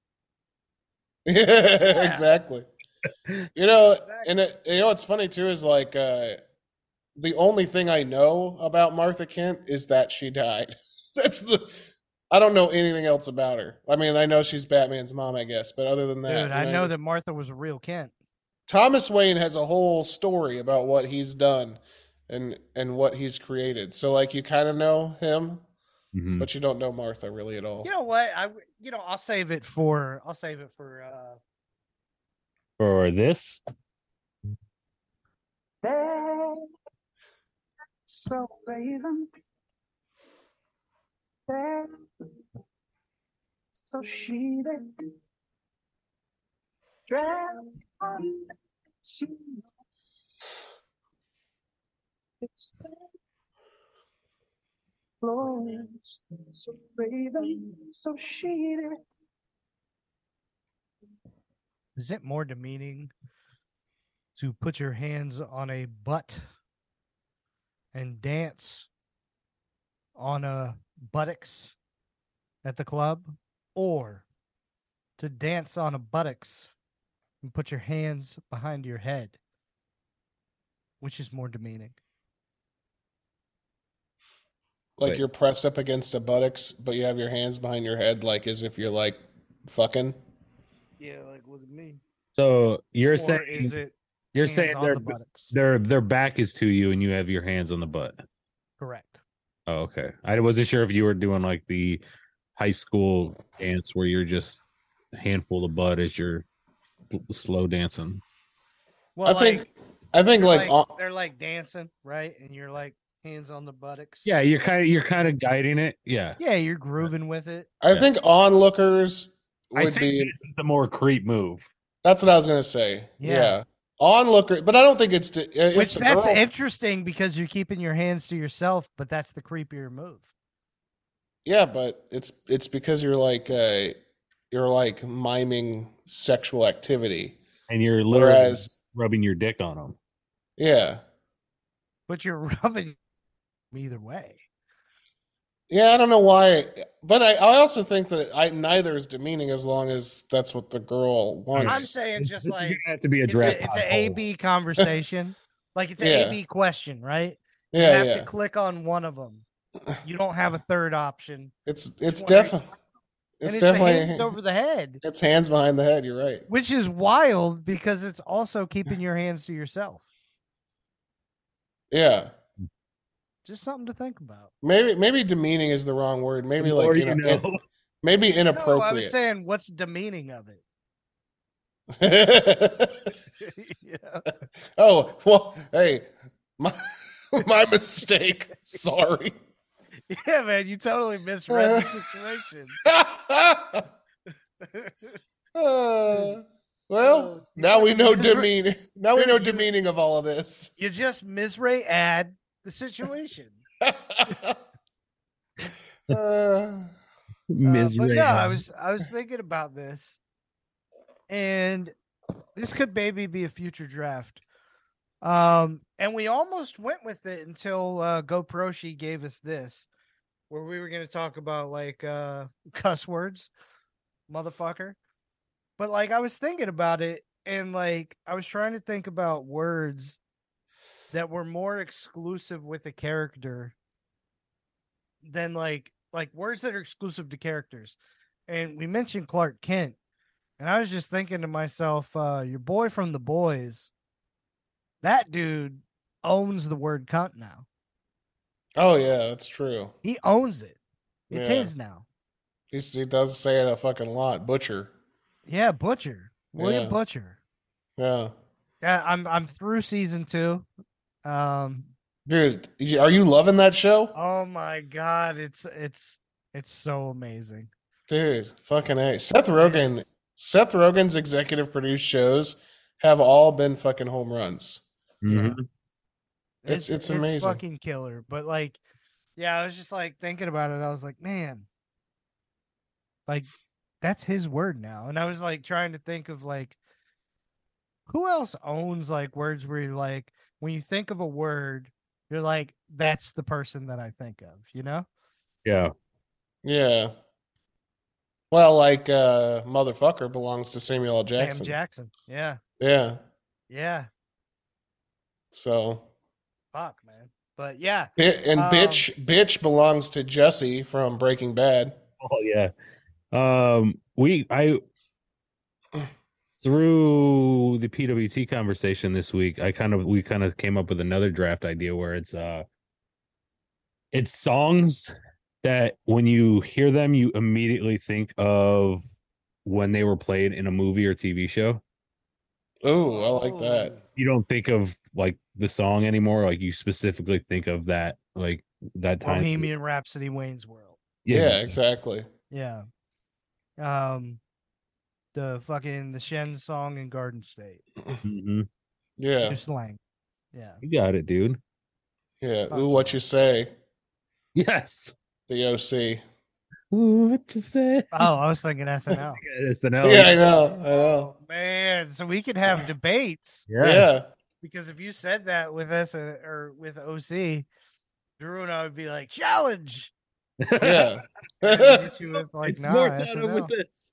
Yeah, exactly. You know, and what's funny too is like the only thing I know about Martha Kent is that she died. I don't know anything else about her. I mean, I know she's Batman's mom, I guess, but other than that, Dude, I know that Martha was a real Kent. Thomas Wayne has a whole story about what he's done and what he's created. So like you kind of know him, but you don't know Martha really at all. You know what? I'll save it for this. So baby, so she so baby, so she. Is it more demeaning to put your hands on a butt and dance on a buttocks at the club, or to dance on a buttocks and put your hands behind your head? Which is more demeaning? Like you're pressed up against a buttocks, but you have your hands behind your head, like as if you're like fucking. Yeah, like look at me. So you're Or saying is it you're hands saying on the buttocks? their back is to you and you have your hands on the butt. Correct. Oh, okay. I wasn't sure if you were doing like the high school dance where you're just a handful of butt as you're slow dancing. Well, I think they're like dancing, right? And you're like hands on the buttocks. Yeah, you're kind of guiding it. Yeah. Yeah, you're grooving with it. I think onlookers would be. This is the more creep move. That's what I was gonna say. Yeah. Onlooker, but I don't think it's which that's interesting because you're keeping your hands to yourself, but that's the creepier move. Yeah, but it's because you're like miming sexual activity, and you're literally rubbing your dick on them. Yeah, but you're rubbing either way. Yeah, I don't know why, but I also think that neither is demeaning as long as that's what the girl wants. I'm saying just this like have to be a draft. It's an A/B conversation, like it's an A/B question, right? Yeah, you have to click on one of them. You don't have a third option. It's definitely hands over the head. It's hands behind the head. You're right. Which is wild because it's also keeping your hands to yourself. Yeah. Just something to think about. Maybe demeaning is the wrong word. Maybe like maybe inappropriate. No, I was saying, what's demeaning of it? Yeah. Oh well, hey, my mistake. Sorry. Yeah, man, you totally misread the situation. Well, now we know demeaning. Now we know demeaning of all of this. You just misread the situation. But no, I was thinking about this, and this could maybe be a future draft. And we almost went with it until GoProshi gave us this, where we were going to talk about like cuss words, motherfucker. But like I was thinking about it, and like I was trying to think about words that were more exclusive with a character than like words that are exclusive to characters. And we mentioned Clark Kent, and I was just thinking to myself, your boy from The Boys, that dude owns the word cunt now. Oh yeah, that's true. He owns it. It's Yeah. his now. He does say it a fucking lot. Butcher. Yeah, Butcher. William Yeah. Butcher. Yeah. Yeah, I'm through season 2. Dude, are you loving that show? Oh my god, it's so amazing. Dude, fucking A. Seth Rogen. Yes. Seth Rogen's executive produced shows have all been fucking home runs. Mhm. It's amazing. fucking killer. But like, yeah, I was just like thinking about it. I was like, man, like that's his word now. And I was like trying to think of like who else owns like words where you're like when you think of a word, you're like, that's the person that I think of, you know? Yeah. Yeah. Well, like motherfucker belongs to Samuel L. Jackson. Sam Jackson. Yeah. Yeah. Yeah. So Fuck, man. But yeah. and bitch belongs to Jesse from Breaking Bad. Oh yeah. I through the PWT conversation this week, we kind of came up with another draft idea where it's songs that when you hear them, you immediately think of when they were played in a movie or TV show. Oh, I like that. You don't think of like the song anymore. Like you specifically think of that, like that time. Bohemian Rhapsody, Wayne's World. Yeah, exactly. Yeah. The Shen song in Garden State. Mhm. Yeah. New slang. Yeah. You got it, dude. Yeah. Fuck Ooh, what you say? Yes. The OC. Ooh, what you say? Oh, I was thinking SNL. SNL. Yeah, I know. Oh man, so we could have debates Yeah. because if you said that with us or with OC, Drew and I would be like, challenge. Yeah. And we'd hit you with like, It's nah, more thought of SNL. with this.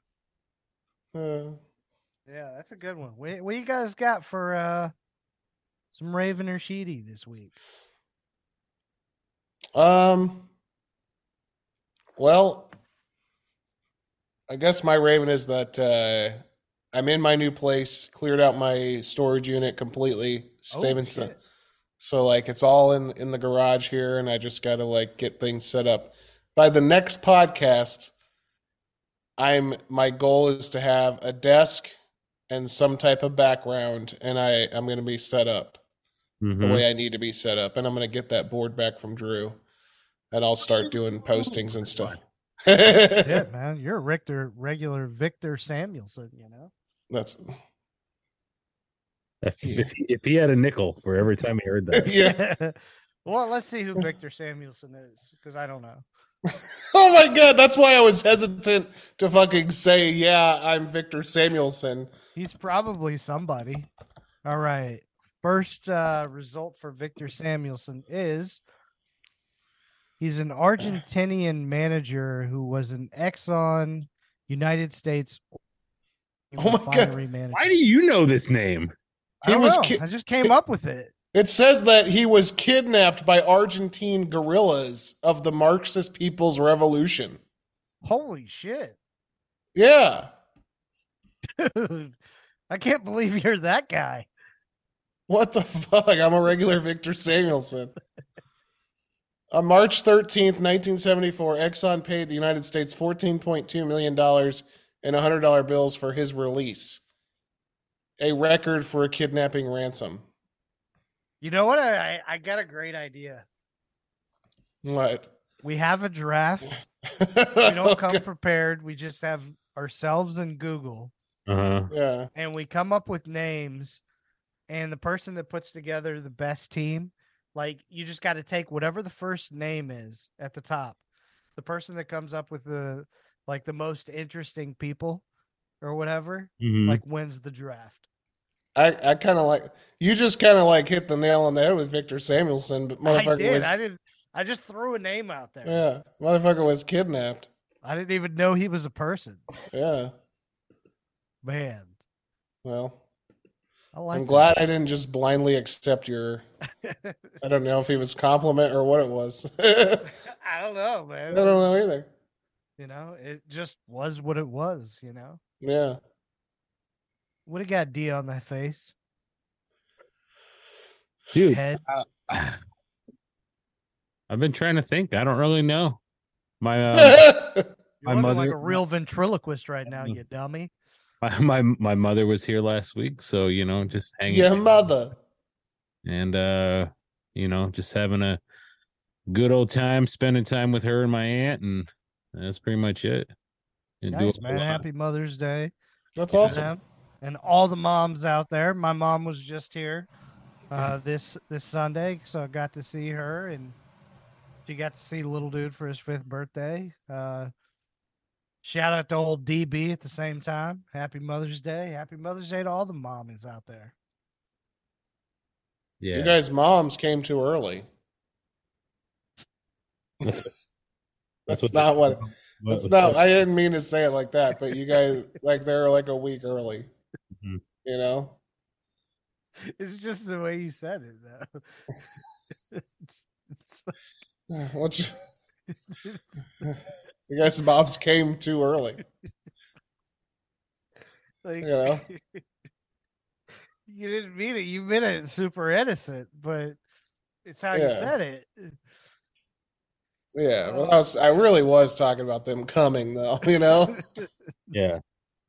Yeah, that's a good one. What you guys got for some Raven or Sheedy this week? Well, I guess my Raven is that I'm in my new place, cleared out my storage unit completely, Stevenson. shit. So like it's all in the garage here, and I just gotta like get things set up. By the next podcast, my goal is to have a desk and some type of background, and I'm gonna be set up the way I need to be set up, and I'm gonna get that board back from Drew, and I'll start doing postings and stuff. Yeah, man, you're a regular Victor Samuelson, you know. That's If he had a nickel for every time he heard that. yeah. Well, let's see who Victor Samuelson is, because I don't know. Oh my god, that's why I was hesitant to fucking say, yeah, I'm Victor Samuelson. He's probably somebody. All right. First result for Victor Samuelson is he's an Argentinian manager who was an Exxon United States Oh my refinery God. manager. Why do you know this name? I don't was know. ki- I just came up with it. It says that he was kidnapped by Argentine guerrillas of the Marxist People's Revolution. Holy shit. Yeah. Dude, I can't believe you're that guy. What the fuck? I'm a regular Victor Samuelson. On March 13th, 1974, Exxon paid the United States $14.2 million in $100 bills for his release, a record for a kidnapping ransom. You know what? I got a great idea. What? We have a draft. We don't come prepared. We just have ourselves and Google, Uh-huh. Yeah. and we come up with names. And the person that puts together the best team, like you just got to take whatever the first name is at the top. The person that comes up with the most interesting people or whatever, Mhm. like wins the draft. I kind of like, you just kind of like hit the nail on the head with Victor Samuelson, but I motherfucker did. was, I didn't. I just threw a name out there. yeah, motherfucker was kidnapped. I didn't even know he was a person. Yeah. Man. Well, I like I'm glad I didn't just blindly accept your. that. I don't know if he was compliment or what it was. I I don't know, man. don't know either. You know, it just was what it was, you know. Yeah. Would have got D on that face. Dude, Head. I've been trying to think. I don't really know. My You're my looking mother, like a real ventriloquist right now, you dummy. my mother was here last week, so just hanging Your mother. and just having a good old time, spending time with her and my aunt, and that's pretty much it. Didn't do a Nice, whole man. lot. Happy Mother's Day. That's to awesome. them. And all the moms out there. My mom was just here this Sunday, so I got to see her, and she got to see the little dude for his 5th birthday. Shout out to old DB at the same time. Happy Mother's Day. Happy Mother's Day to all the mommies out there. Yeah, You guys' moms came too early. That's Not what. That's not. I didn't mean to say it like that, but you guys they're like a week early. Mhm. You know. It's just the way you said it, though. What you guys' moms came too early. Like, You know. you didn't mean it. You meant it super innocent, but it's how you Yeah. said it. Yeah, but I really was talking about them coming though. You know. yeah.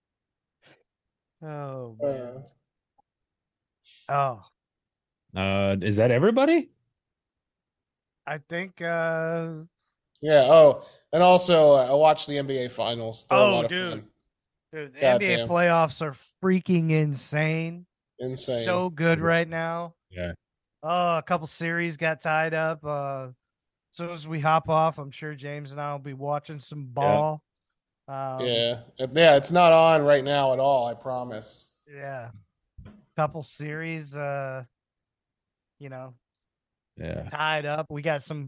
Oh man. Oh, Is that everybody? I think. Yeah. Oh, and also I watched the NBA Finals. They're a lot of fun. Dude, the God NBA damn. playoffs are freaking insane. Insane. So good right now. Yeah. Oh, a couple series got tied up. As soon as we hop off, I'm sure James and I will be watching some ball. Yeah. Yeah. It's not on right now at all. I promise. Yeah. Couple series, Yeah. tied up. We got some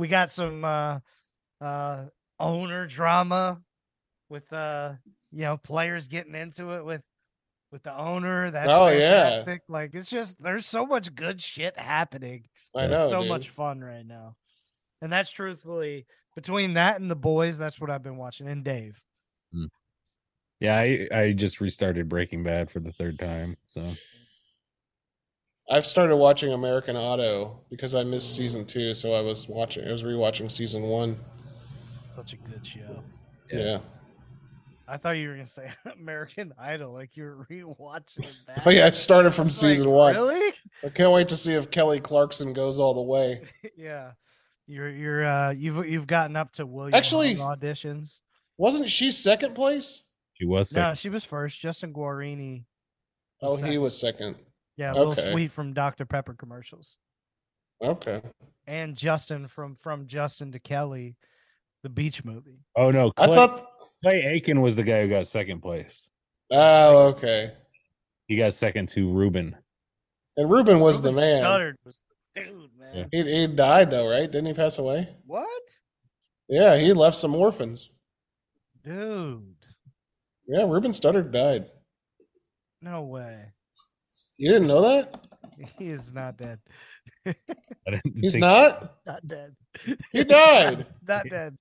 owner drama with players getting into it with the owner. That's Oh, yeah. fantastic. Like, it's just there's so much good shit happening. I Yeah, know. So dude. much fun right now. And that's truthfully between that and the boys, that's what I've been watching. And Dave. Yeah, I just restarted Breaking Bad for the 3rd time. So I've started watching American Auto because I missed season 2, so I was rewatching season 1. Such a good show. Yeah. I thought you were gonna say American Idol, like you were rewatching it back. Oh yeah, I started from season 1. Really? I can't wait to see if Kelly Clarkson goes all the way. Yeah. You've gotten up to William Actually- Hung auditions. Wasn't she second place? she was No, second. she was first. Justin Guarini. Oh, he second. was second. Yeah, Little Okay. Sweet from Dr. Pepper commercials. Okay. And Justin from Justin to Kelly, the beach movie. Oh no, I thought. Clay Aiken was the guy who got 2nd place. Oh, okay. He got second to Ruben. And Ruben was Ruben the man. Studdard was the dude, man. Yeah. He died though, right? Didn't he pass away? What? Yeah, he left some orphans. Dude. Yeah, Ruben Studdard died. No way. You didn't know that? He is not dead. I didn't He's think- not? Not dead. He died. Not dead.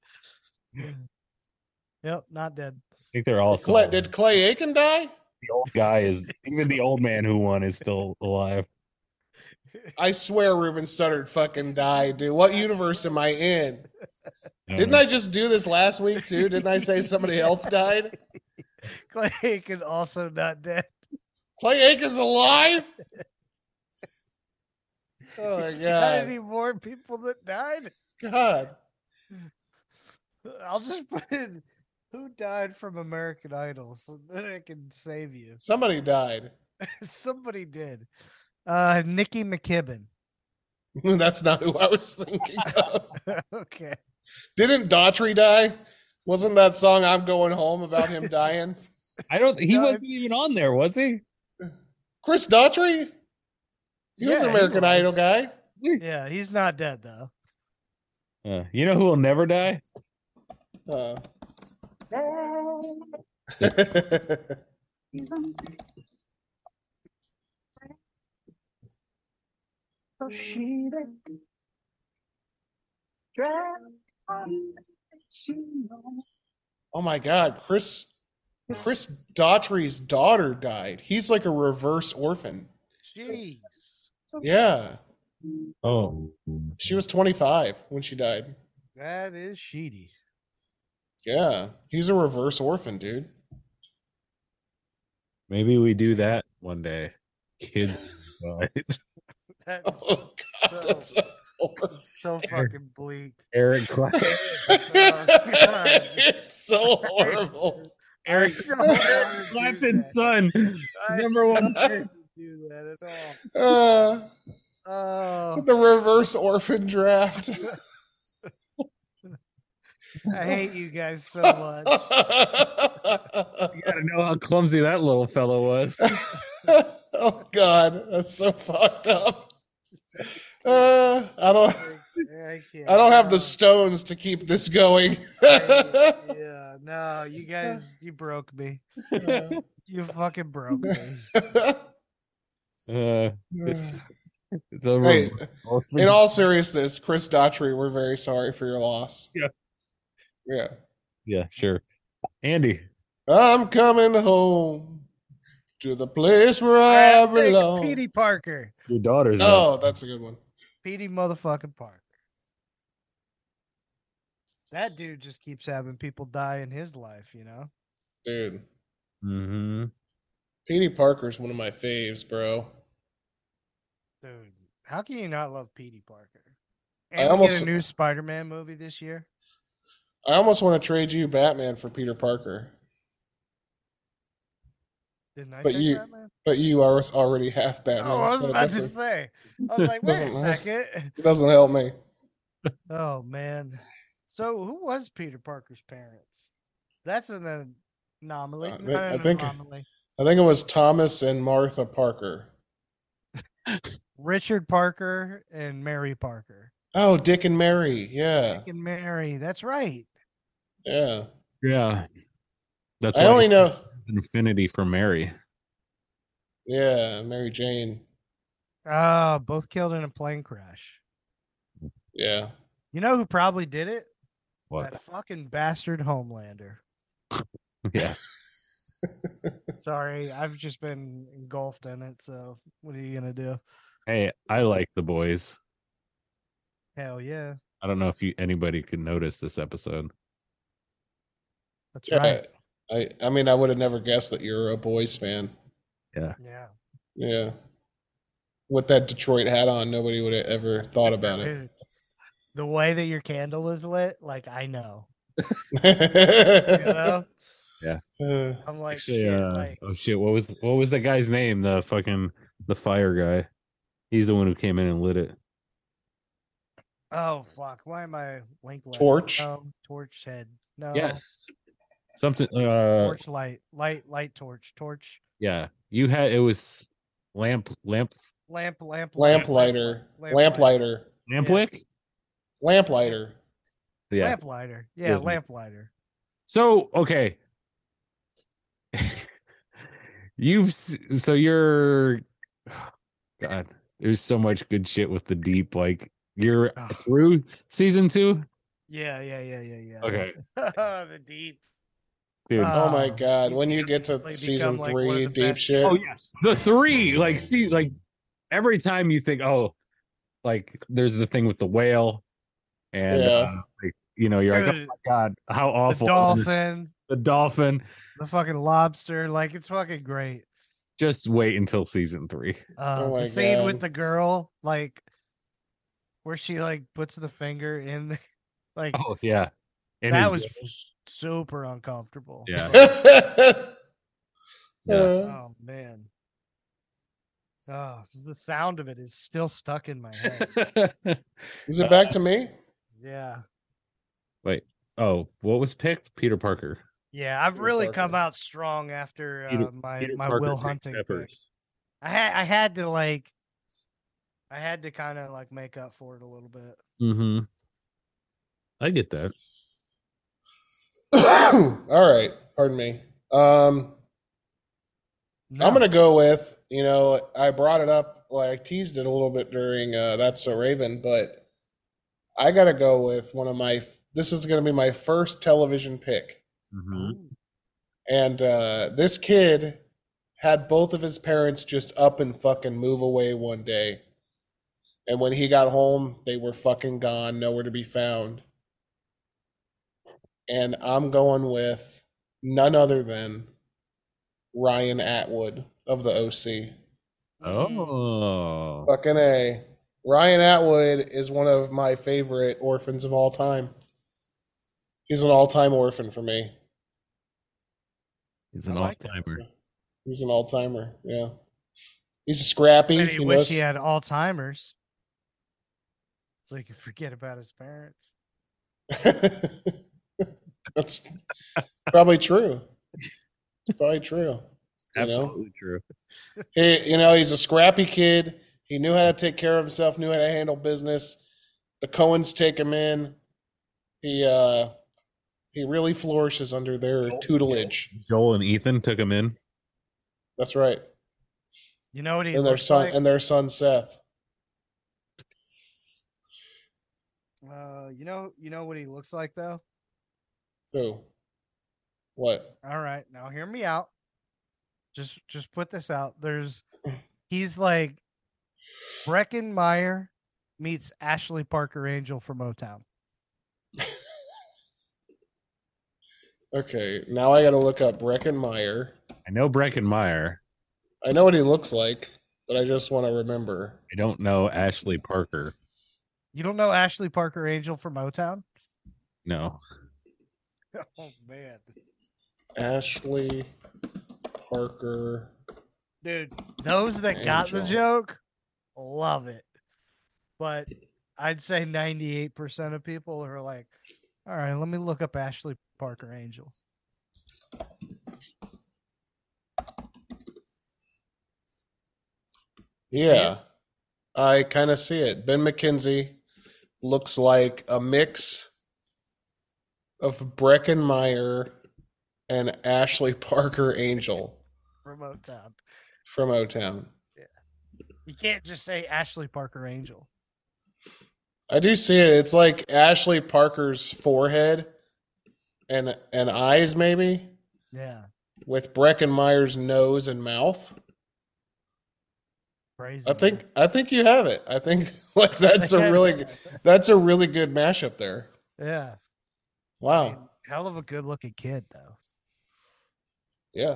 Yep, not dead. I think they're all still Did Clay Aiken die? the old guy is even the old man who won is still alive. I swear Ruben Studdard fucking died, dude. What universe am I in? Didn't I just do this last week too? Didn't I say somebody else died? Clay Aiken also not dead. Clay Aiken's alive? Oh my Got god. any more people that died? God. I'll just put in who died from American Idol so then I can save you. Somebody died. Somebody did. Nikki McKibben. That's not who I was thinking of. Okay. Didn't Daughtry die? Wasn't that song I'm Going Home about him dying? I don't. He No, wasn't even on there, was he? Chris Daughtry? He was Yeah, an he American was. Idol guy. Was he? Yeah, he's not dead though. You know who will never die? Uh. Oh my God, Chris Daughtry's daughter died. He's like a reverse orphan. Jeez. Yeah, Oh, she was 25 when she died. That is sheedy. Yeah, he's a reverse orphan, dude. maybe we do that one day. Kids. That is Oh God, that's so horrible. so fucking bleak. Eric Clay. It's so horrible. Eric Clapton's son. Number one pick. Do that at all. Oh, The reverse orphan draft. I hate you guys so much. You gotta know how clumsy that little fellow was. Oh God, that's so fucked up. I don't have the stones to keep this going. Yeah, no, you guys, you broke me. You fucking broke me. The Hey, in all seriousness, Chris Daughtry, we're very sorry for your loss. Yeah. Yeah. Yeah, sure. Andy. I'm coming home to the place where I belong. Petey Parker. Your daughter's Oh, that's a good one. Petey motherfucking Parker. That dude just keeps having people die in his life, you know? Dude. Mm-hmm. Petey Parker's one of my faves, bro. Dude, how can you not love Petey Parker? I And we almost- get a new Spider-Man movie this year. I almost want to trade you Batman for Peter Parker. Didn't I But take you- that, man? But you are already half Batman. Oh, I was so it about to doesn't- say. I was like, wait a doesn't- second. It doesn't help me. Oh, man. So who was Peter Parker's parents? That's an anomaly. I Not an think- anomaly. I think it was Thomas and Martha Parker. Richard Parker and Mary Parker. Oh, Dick and Mary. Yeah. Dick and Mary. That's right. Yeah. Yeah. That's I why only know. it's an affinity for Mary. Yeah, Mary Jane. Both killed in a plane crash. Yeah. You know who probably did it? What? That fucking bastard Homelander. Yeah. Sorry, I've just been engulfed in it. So what are you gonna do? Hey, I like the boys. Hell yeah, I don't know if anybody could notice this episode. that's Yeah. right. I mean, I would have never guessed that you're a boys fan. Yeah, Yeah. With that Detroit hat on, nobody would have ever thought about it. Dude, the way that your candle is lit, like I know. You know, I'm like Actually, shit. Like oh shit, what was that guy's name? The fire guy. He's the one who came in and lit it. oh fuck, why am I link light? Torch? No, torch head. No. Yes. Something Torch light torch. yeah. You had it was lamp Lamplighter. Lamplighter. Lampwick? Yes. Lamplighter. Yeah. Lamplighter. Yeah, Yeah. lamplighter. So okay. You're God, there's so much good shit with the deep. Like you're Ugh. through season 2? Yeah. Okay. The deep. Dude. Oh my Oh, God. you When you can get to become, season like, one of 3, the deep best- shit. Oh yes, the 3. Like, see, like every time you think, oh, like there's the thing with the whale, and Yeah. like, you're like, oh Dude, my God, how the awful! dolphin, The dolphin. the fucking lobster, like it's fucking great. Just wait until season 3. Oh my The scene with God. the girl, like where she like puts the finger in, like Oh yeah, and that his- was super uncomfortable. yeah. Yeah. Oh man. Oh, the sound of it is still stuck in my head. Is it back to me? Yeah. Wait. Oh, what was picked? Peter Parker. Yeah, I've Peter really Parker. come out strong after Peter- my Peter my Parker Will picked Hunting pick. Peppers. I had to kind of like make up for it a little bit. Mm-hmm. I get that. All right. Pardon me. No. I'm gonna go with, I brought it up, like I teased it a little bit during That's So Raven, but I gotta go with this is gonna be my first television pick. Mhm. And this kid had both of his parents just up and fucking move away one day. And when he got home, they were fucking gone, nowhere to be found. And I'm going with none other than Ryan Atwood of the OC. Oh. Fucking A. Ryan Atwood is one of my favorite orphans of all time. He's an all-time orphan for me. He's an I like that. all-timer. He's an all-timer, yeah. He's scrappy. And he He wish knows- he had Alzheimer's, so he could forget about his parents. That's probably true. It's probably true. Absolutely true. He's a scrappy kid. He knew how to take care of himself, knew how to handle business. The Coens take him in. He really flourishes under their tutelage. Joel and Ethan took him in. That's right. You know what he And their looks son like? and their son Seth. You know what he looks like though. Who? What? All right, now hear me out. Just put this out. He's like Breckin Meyer meets Ashley Parker Angel from Motown. Okay, now I got to look up Breckin Meyer. I know Breckenmeyer. I know what he looks like, but I just want to remember. I don't know Ashley Parker. You don't know Ashley Parker Angel from Motown? No. Oh man, Ashley Parker. dude, those that got the Angel. joke love it, but I'd say 98% of people are like, "All right, let me look up Ashley Parker Angel." Yeah, I kind of see it. Ben McKenzie looks like a mix of Breckin Meyer and Ashley Parker Angel From Motown. from O-Town. You can't just say Ashley Parker Angel. I do see it. It's like Ashley Parker's forehead and eyes, maybe, Yeah, with Breckin Meyer's nose and mouth. crazy. I think you have it. I think like that's a really good mashup there. Yeah. Wow. I mean, hell of a good looking kid though. Yeah.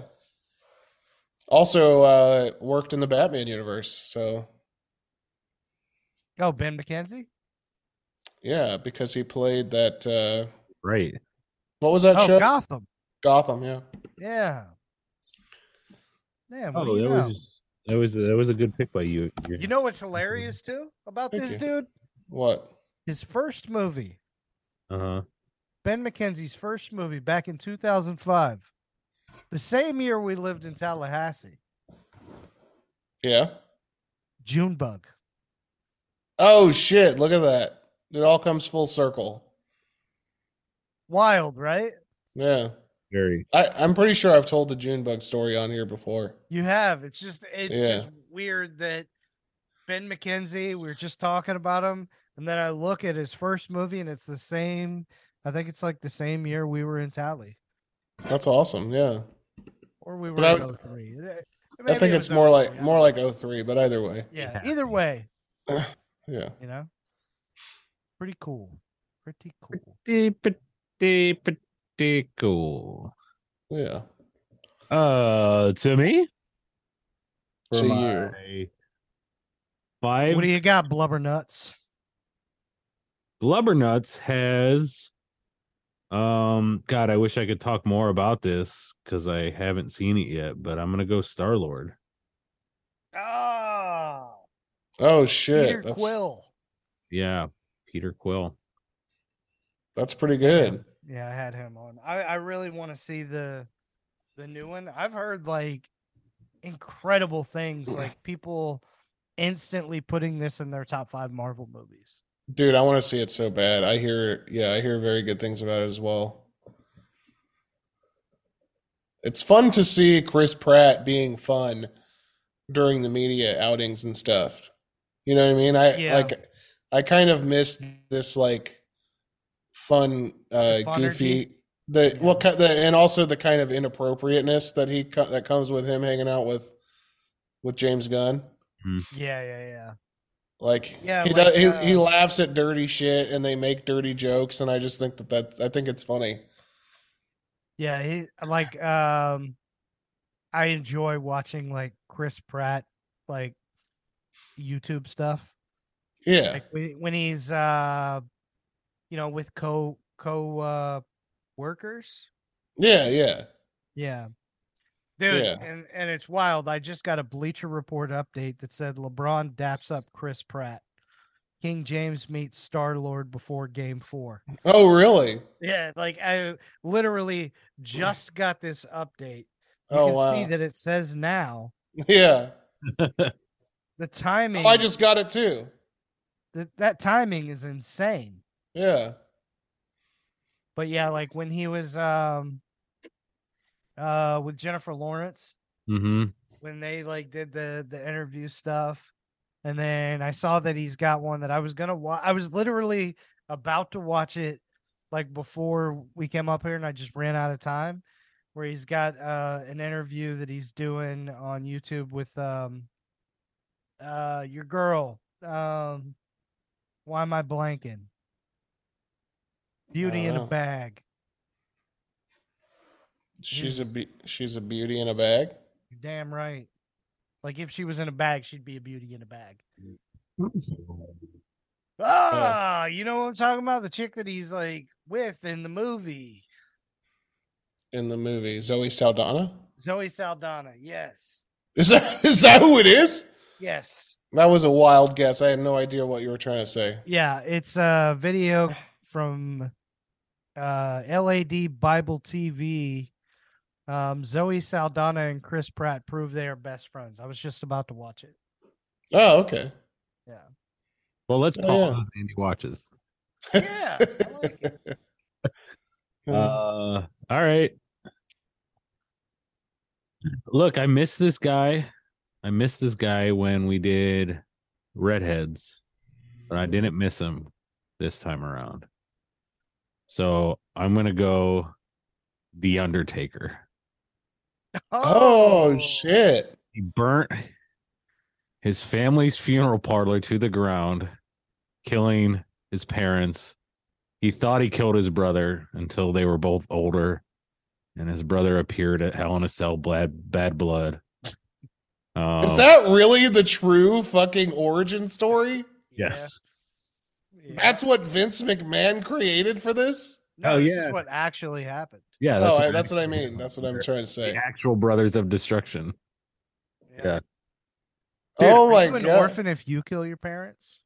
Also worked in the Batman universe. So Oh, Ben McKenzie? yeah, because he played that Right. what was that Oh, show? Gotham. Gotham, yeah. Yeah. Yeah, what Oh, do you know? that was a good pick by you. You know what's hilarious too about Thank this you. dude? What? His first movie, Uh-huh. Ben McKenzie's first movie back in 2005. The same year we lived in Tallahassee. Yeah. Junebug. Oh shit, look at that. It all comes full circle. Wild, right? Yeah. Very. I'm pretty sure I've told the Junebug story on here before. You have. It's Yeah. just weird that Ben McKenzie, we were just talking about him, and then I look at his first movie and it's the same. I think it's like the same year we were in Tally. That's awesome, yeah. Or we were But in 03. I Maybe think it it's was more 03, like I don't know. 03, but either way. Yeah, Yeah, either so- way, Yeah. you know. Pretty cool. Pretty cool. Pretty Oh. cool. Yeah. To me? For To you. my five, What do you got, blubber nuts? Blubbernuts has God, I wish I could talk more about this because I haven't seen it yet, but I'm gonna go Star-Lord. Oh, Oh shit. Peter Quill. Yeah, Peter Quill. That's pretty good. Yeah, I had him on. I really want to see the new one. I've heard like incredible things, like people instantly putting this in their top 5 Marvel movies. Dude, I want to see it so bad. I hear very good things about it as well. It's fun to see Chris Pratt being fun during the media outings and stuff. You know what I mean? Yeah. I kind of miss this like fun, The goofy, Yeah. and also the kind of inappropriateness that comes with him hanging out with James Gunn. Yeah. Like Yeah, he like, does, he laughs at dirty shit and they make dirty jokes, and I just think I think it's funny. Yeah, I enjoy watching like Chris Pratt like YouTube stuff. Yeah, Like when he's with co workers. yeah. Yeah. Dude, Yeah. and it's wild. I just got a Bleacher Report update that said LeBron daps up Chris Pratt. King James meets Star-Lord before game 4. Oh, really? Yeah, like I literally just got this update. You Oh, can see wow. that it says now. Yeah. The timing Oh, I just got it too. that timing is insane. Yeah. But yeah, like when he was with Jennifer Lawrence, Mm-hmm. when they like did the interview stuff, and then I saw that he's got one that I was gonna watch. I was literally about to watch it like before we came up here, and I just ran out of time. Where he's got an interview that he's doing on YouTube with your girl. Why am I blanking? Beauty in a know. Bag. She's His- she's a beauty in a bag. You're damn right. Like if she was in a bag, she'd be a beauty in a bag. Ah, you know what I'm talking about? The chick that he's like with in the movie. In the movie, Zoe Saldana. Zoe Saldana. Yes. Is that who it is? Yes. That was a wild guess. I had no idea what you were trying to say. Yeah, it's a video from LAD Bible TV. Zoe Saldana and Chris Pratt prove they are best friends. I was just about to watch it. Oh, okay. Yeah. Well, let's Oh, pause yeah. as Andy watches. Yeah, I like it. All right. Look, I missed this guy. I missed this guy when we did Redheads, but I didn't miss him this time around. So I'm gonna go The Undertaker. Oh shit! He burnt his family's funeral parlor to the ground, killing his parents. He thought he killed his brother until they were both older, and his brother appeared at Hell in a Cell, bad blood. Is that really the true fucking origin story? Yes. Yeah. That's what Vince McMahon created for this? No, Oh, this yeah. is what actually happened. Yeah, That's what I mean. That's what I'm trying to the say. actual Brothers of Destruction. Yeah. Dude, Oh are my you an god! orphan if you kill your parents?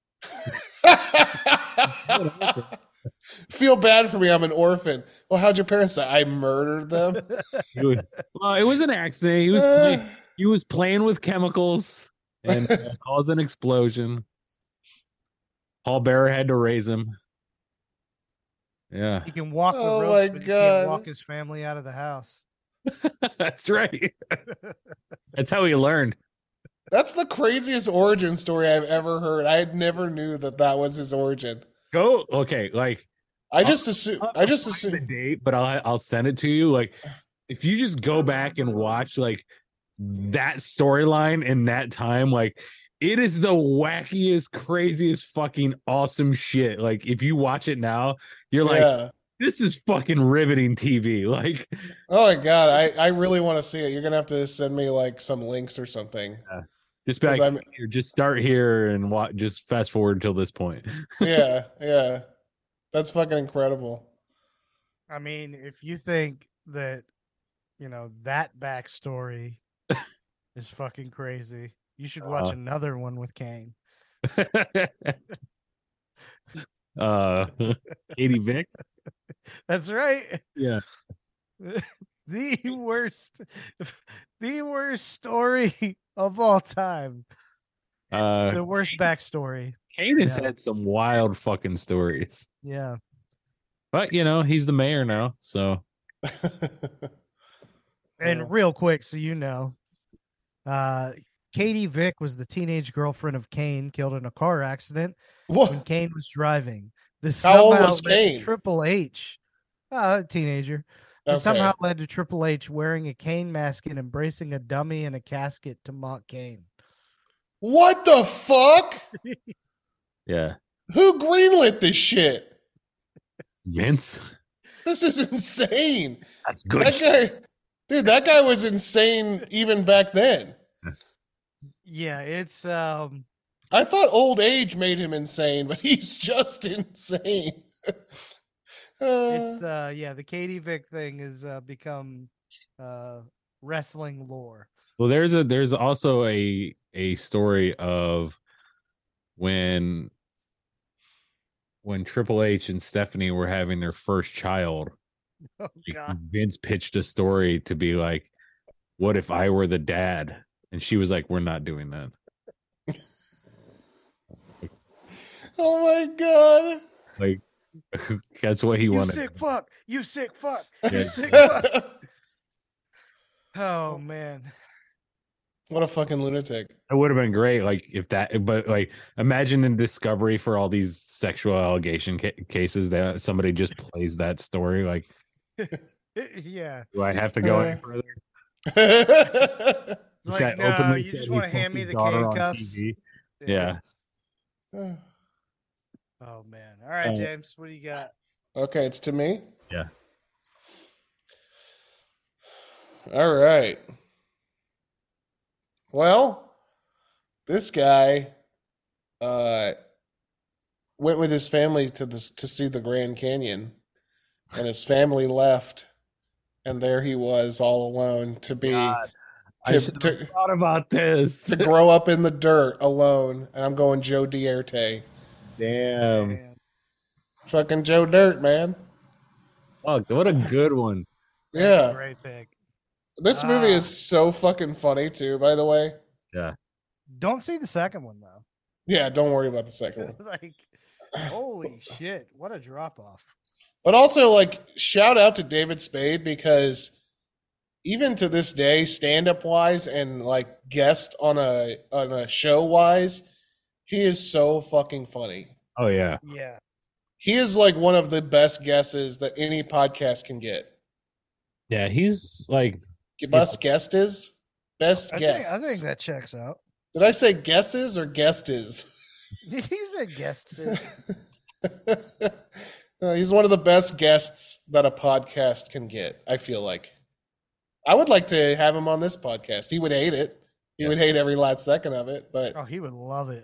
Feel bad for me. I'm an orphan. Well, how'd your parents die? I murdered them. Well, it was an accident. He was playing with chemicals and caused an explosion. Paul Bearer had to raise him. Yeah, He can walk the Oh ropes, my but he God. can't walk his family out of the house. that's right. That's how he learned. That's the craziest origin story I've ever heard. I never knew that was his origin. Go okay, like I just assume. I'll find the date, but I'll send it to you. Like, if you just go back and watch like that storyline in that time, like it is the wackiest, craziest, fucking awesome shit. Like, if you watch it now, you're like, Yeah. this is fucking riveting TV. Like, Oh my god, I really want to see it. You're gonna have to send me like some links or something. just be 'Cause like, I'm- here, just start here and watch. Just fast forward till this point. Yeah. That's fucking incredible. I mean, if you think that, that backstory is fucking crazy, you should watch another one with Kane. Katie Vick. That's right. Yeah. The worst story of all time. The worst backstory. Kane has Yeah. had some wild fucking stories, Yeah. but he's the mayor now, so And real quick, so you know, Katie Vick was the teenage girlfriend of Kane, killed in a car accident when What? Kane was driving. This How old somehow was led to Kane? Triple H, teenager. This Okay. somehow led to Triple H wearing a Kane mask and embracing a dummy in a casket to mock Kane. What the fuck? Yeah. Who greenlit this shit? Vince. This is insane. That's good. That guy, dude, that guy was insane even back then. Yeah, it's I thought old age made him insane, but he's just insane. it's yeah, the Katie Vick thing has become wrestling lore. Well, there's also a story of when Triple H and Stephanie were having their first child. Oh God. Vince pitched a story to be like, what if I were the dad? And she was like, we're not doing that. Oh my god. Like, that's what he You wanted. sick fuck. You sick fuck. You Yeah. sick fuck. Oh man. What a fucking lunatic. It would have been great, like if that. But like, imagine in Discovery for all these sexual allegation cases that somebody just plays that story. Like, Yeah. do I have to go any further? It's This like, guy no, openly you said just he want to fucked hand me his the daughter on handcuffs. TV. Yeah. Oh man. All right, James, what do you got? Okay, it's to me. Yeah. All right. Well, this guy went with his family to see the Grand Canyon, and his family left, and there he was all alone I should have thought about this. to grow up in the dirt alone. And I'm going Joe Dierte. Damn. Man. Fucking Joe Dirt, man. Fuck, what a good one. That's a Yeah. great pick. This movie is so fucking funny too, by the way. Yeah. Don't see the second one though. Yeah, don't worry about the second one. Like, holy shit, what a drop off. But also, like, shout out to David Spade, because even to this day, stand-up wise and like guest on a show wise, he is so fucking funny. Oh yeah. Yeah. He is like one of the best guesses that any podcast can get. Yeah, he's like Best guest is best I guest. think that checks out. Did I say guesses or guest is? He's a guest. He's one of the best guests that a podcast can get, I feel like. I would like to have him on this podcast. He would hate it. He would hate every last second of it, but Oh, he would love it.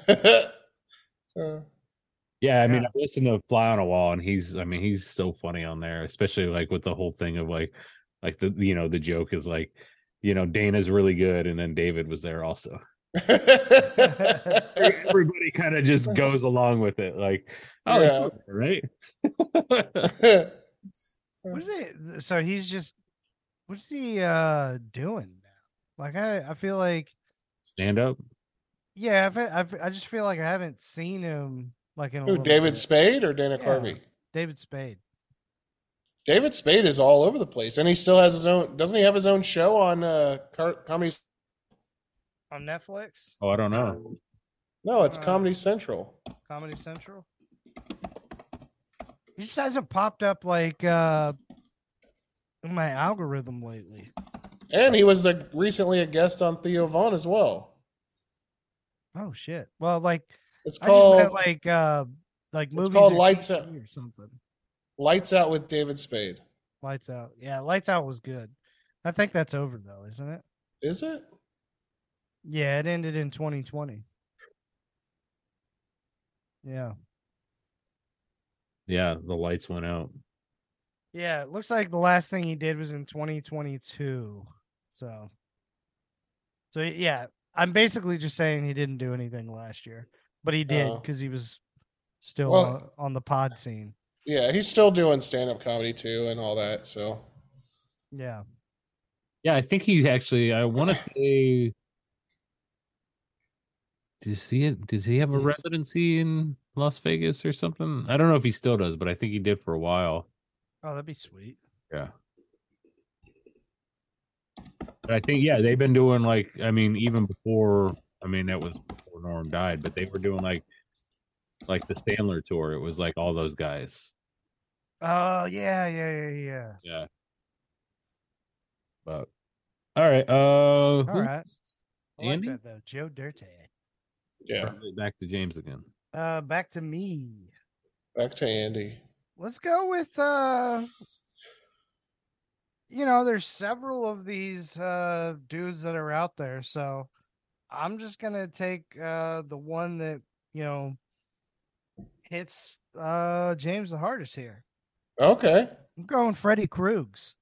yeah, I mean, Yeah. I've listened to Fly on a Wall, and he's so funny on there, especially like with the whole thing of like the the joke is like, Dana's really good, and then David was there also. Everybody kind of just goes along with it, like, oh, Yeah. right. What is it? So he's just, what's he doing now? Like, I feel like, Stand up. yeah, I just feel like I haven't seen him like in a Who, little David bit. Spade or Dana Yeah. Carvey? David Spade. David Spade is all over the place, and he still has his own. Doesn't he have his own show on Comedy? On Netflix? Oh, I don't know. No, it's Comedy Central. Comedy Central? He just hasn't popped up like in my algorithm lately. And he was recently a guest on Theo Vaughn as well. Oh shit. Well, like It's I just called meant like movies called or Lights TV Out. or something. Lights Out with David Spade. Lights Out. Yeah, Lights Out was good. I think that's over though, isn't it? Is it? Yeah, it ended in 2020. Yeah. Yeah, the lights went out. Yeah, it looks like the last thing he did was in 2022. So yeah, I'm basically just saying he didn't do anything last year, but he did Oh. because he was still Well- on the pod scene. Yeah, he's still doing stand-up comedy too and all that. So Yeah. Yeah, I think he's actually. I want to say. Does he have a residency in Las Vegas or something? I don't know if he still does, but I think he did for a while. Oh, that'd be sweet. Yeah. But I think they've been doing even before. That was before Norm died, but they were doing like the Sandler tour. It was like all those guys. Oh yeah. Yeah. But all right. All right. I like Andy? that though. Joe Dirty. Yeah. Back to James again. Back to me. Back to Andy. Let's go with there's several of these dudes that are out there, so I'm just gonna take the one that hits James the hardest here. Okay. I'm going Freddy Kruegs.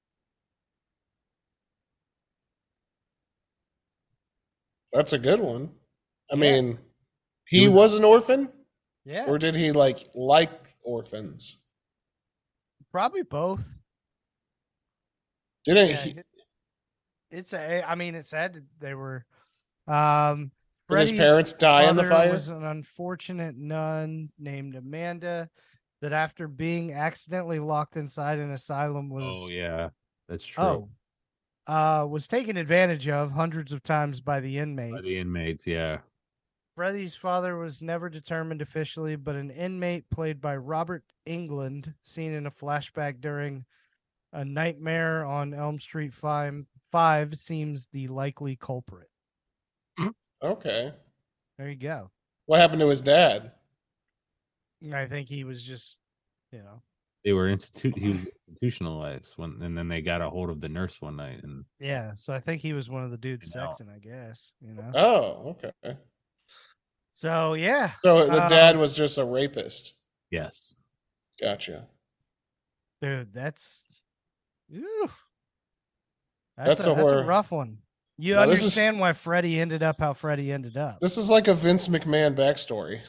That's a good one. I Yeah. mean, he was an orphan? Yeah. Or did he like orphans? Probably both. Didn't Yeah, he? it's said that they were Did his Freddy's parents die in the mother fire? was an unfortunate nun named Amanda that after being accidentally locked inside an asylum was Oh yeah, that's true. was taken advantage of hundreds of times by the inmates. By the inmates, yeah. Freddy's father was never determined officially, but an inmate played by Robert England, seen in a flashback during A Nightmare on Elm Street 5, seems the likely culprit. Okay. There you go. What happened to his dad? I think he was just, They were he was institutionalized and then they got a hold of the nurse one night and yeah. So I think he was one of the dudes You know. sexing, I guess, Oh, okay. So yeah. So the dad was just a rapist. yes. Gotcha. Dude, that's ew. That's a a rough one. You No, this is- understand why Freddie ended up how Freddie ended up. This is like a Vince McMahon backstory.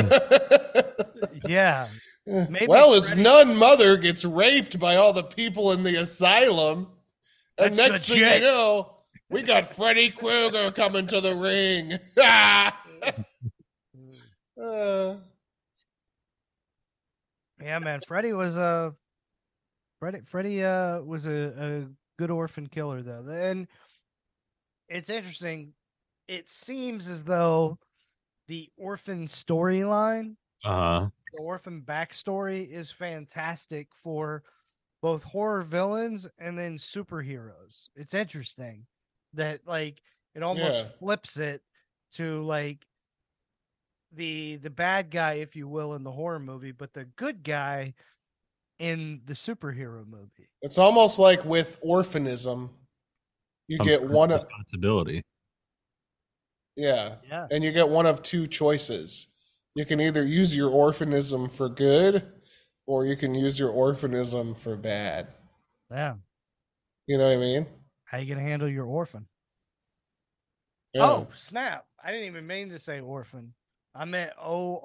Yeah. Maybe well, his Freddy- nun mother gets raped by all the people in the asylum. And That's next thing you legit. know, we got Freddy Krueger coming to the ring. Yeah, man. Freddie was a good orphan killer though. And it's interesting. It seems as though the orphan storyline, Uh-huh. the orphan backstory is fantastic for both horror villains and then superheroes. It's interesting that it almost Yeah. flips it to the bad guy, if you will, in the horror movie, but the good guy in the superhero movie. It's almost like with orphanism, you Comes get with one of responsibility. Yeah. and you get one of two choices. You can either use your orphanism for good, or you can use your orphanism for bad. Yeah. You know what I mean? How you gonna handle your orphan? Yeah. Oh, snap. I didn't even mean to say orphan. I meant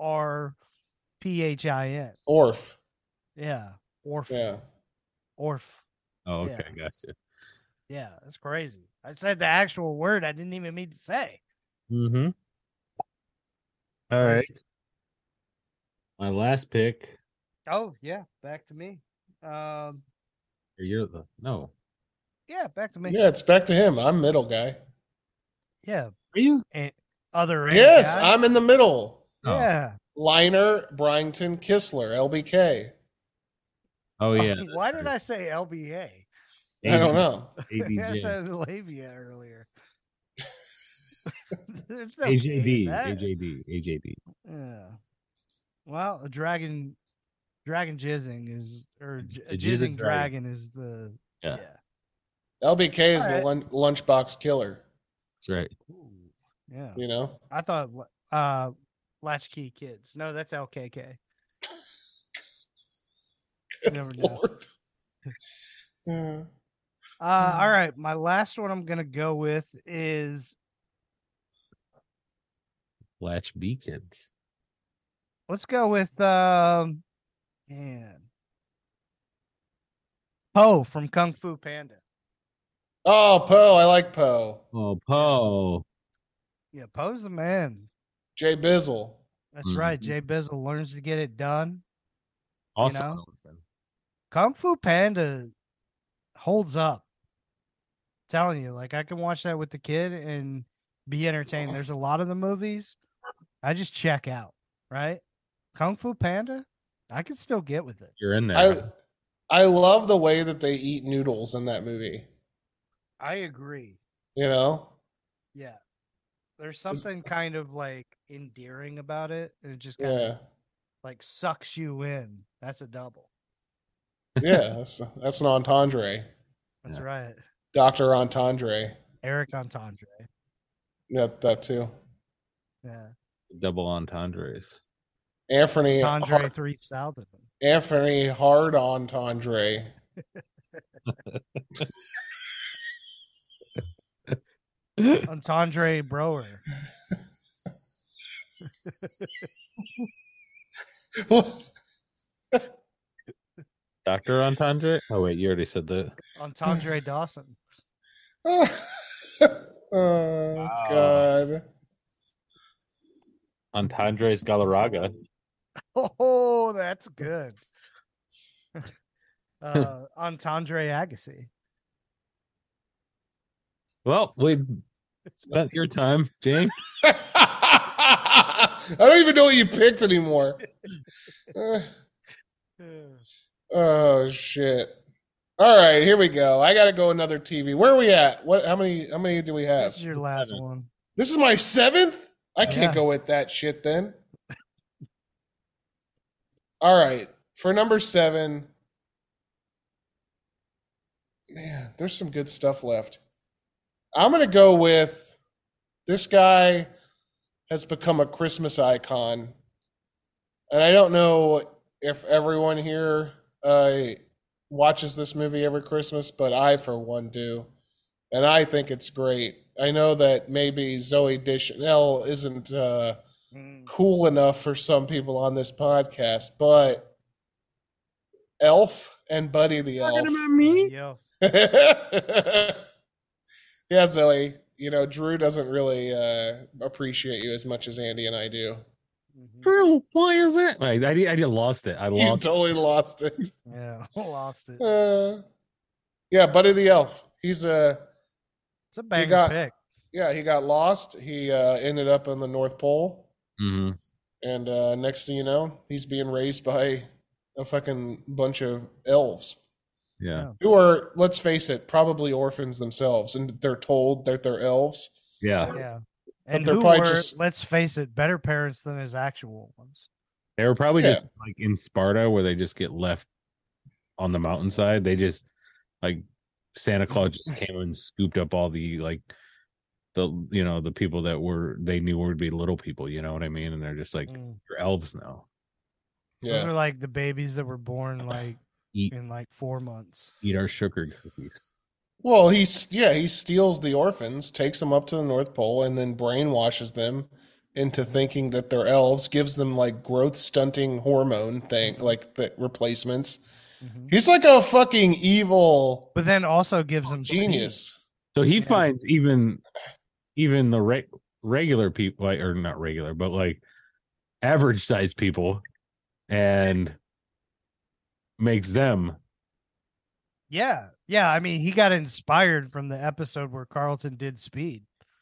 ORPHIN. Orph. Yeah. Orphan. Yeah. Orph. Oh, okay, Yeah. gotcha. Yeah, that's crazy. I said the actual word I didn't even mean to say. Mm-hmm. All right. Crazy. My last pick. Oh, yeah. Back to me. Or you're the no. Yeah, back to me. Yeah, it's back to him. I'm middle guy. Yeah. Are you? And other end Yes, guy. I'm in the middle. Oh. Yeah. Liner, Bryington, Kistler, LBK. Oh yeah. Why did I say LBA? I don't know. I ABJ. said labia earlier. There's no AJB. K in that. AJB. Yeah. Well, a dragon jizzing is, or a A jizzing jizzing dragon. dragon is the, Yeah. LBK is All the lunchbox killer. That's right. Ooh, yeah. You know? I thought Latchkey Kids. No, that's LKK. Never know. Lord. Yeah. All right, my last one I'm gonna go with is, Latch B kids. let's go with Poe from Kung Fu Panda. Oh, Poe. I like Poe. Oh, Poe. Yeah, Poe's the man. Jay Bizzle. That's right. Mhm. Jay Bizzle learns to get it done. Also, know? an orphan. Kung Fu Panda holds up. Telling you, like I can watch that with the kid and be entertained. There's a lot of the movies I just check out, right? Kung Fu Panda, I can still get with it. You're in there. I love the way that they eat noodles in that movie. I agree. You know? Yeah. There's something kind of like endearing about it. And it just kind Yeah. of like sucks you in. That's a double. Yeah, that's an entendre. That's right. Dr. Entendre. Eric Entendre. Yeah, that too. Yeah. Double entendres. Anthony Entendre 3000. Anthony Hard Entendre. Entendre Brower. Dr. Entendre? Oh, wait, you already said that. Entendre Dawson. Oh, God. Entendres Galarraga. Oh, that's good. Entendre Agassi. Well, we spent your time, James. I don't even know what you picked anymore. Oh shit. All right, here we go. I gotta go another TV. Where are we at? How many do we have? This is your last one. This is my 7th? I can't Yeah. go with that shit then. All right. For number 7. Man, there's some good stuff left. I'm gonna go with this guy has become a Christmas icon. And I don't know if everyone here watches this movie every Christmas, but I, for one, do. And I think it's great. I know that maybe Zoe Deschanel isn't cool enough for some people on this podcast, but Elf and Buddy the Elf. Yo. Yeah, Zoe. You know, Drew doesn't really appreciate you as much as Andy and I do. Drew, why is that? I lost it. I You lost totally lost it. Yeah, lost it. Yeah, Buddy the Elf. He's It's a banger got- pick. yeah, he got lost. He ended up in the North Pole, Mm-hmm. and next thing you know, he's being raised by a fucking bunch of elves Yeah. who are, let's face it, probably orphans themselves, and they're told that they're elves. Yeah. Yeah. And they're who probably were, just- let's face it, better parents than his actual ones. They were probably Yeah. just like in Sparta where they just get left on the mountainside. They just like Santa Claus just came and scooped up all the the people that they knew would be little people, you know what I mean? And they're just like, you're elves now. Those Yeah, are like the babies that were born like Eat in like 4 months. eat our sugar cookies. well, he steals the orphans, takes them up to the North Pole, and then brainwashes them into thinking that they're elves. Gives them like growth stunting hormone thing, like the replacements. He's like a fucking evil But then also gives them genius. So he finds even the regular people, like, or not regular, but like average sized people, and makes them. Yeah. Yeah. I mean, he got inspired from the episode where Carlton did speed.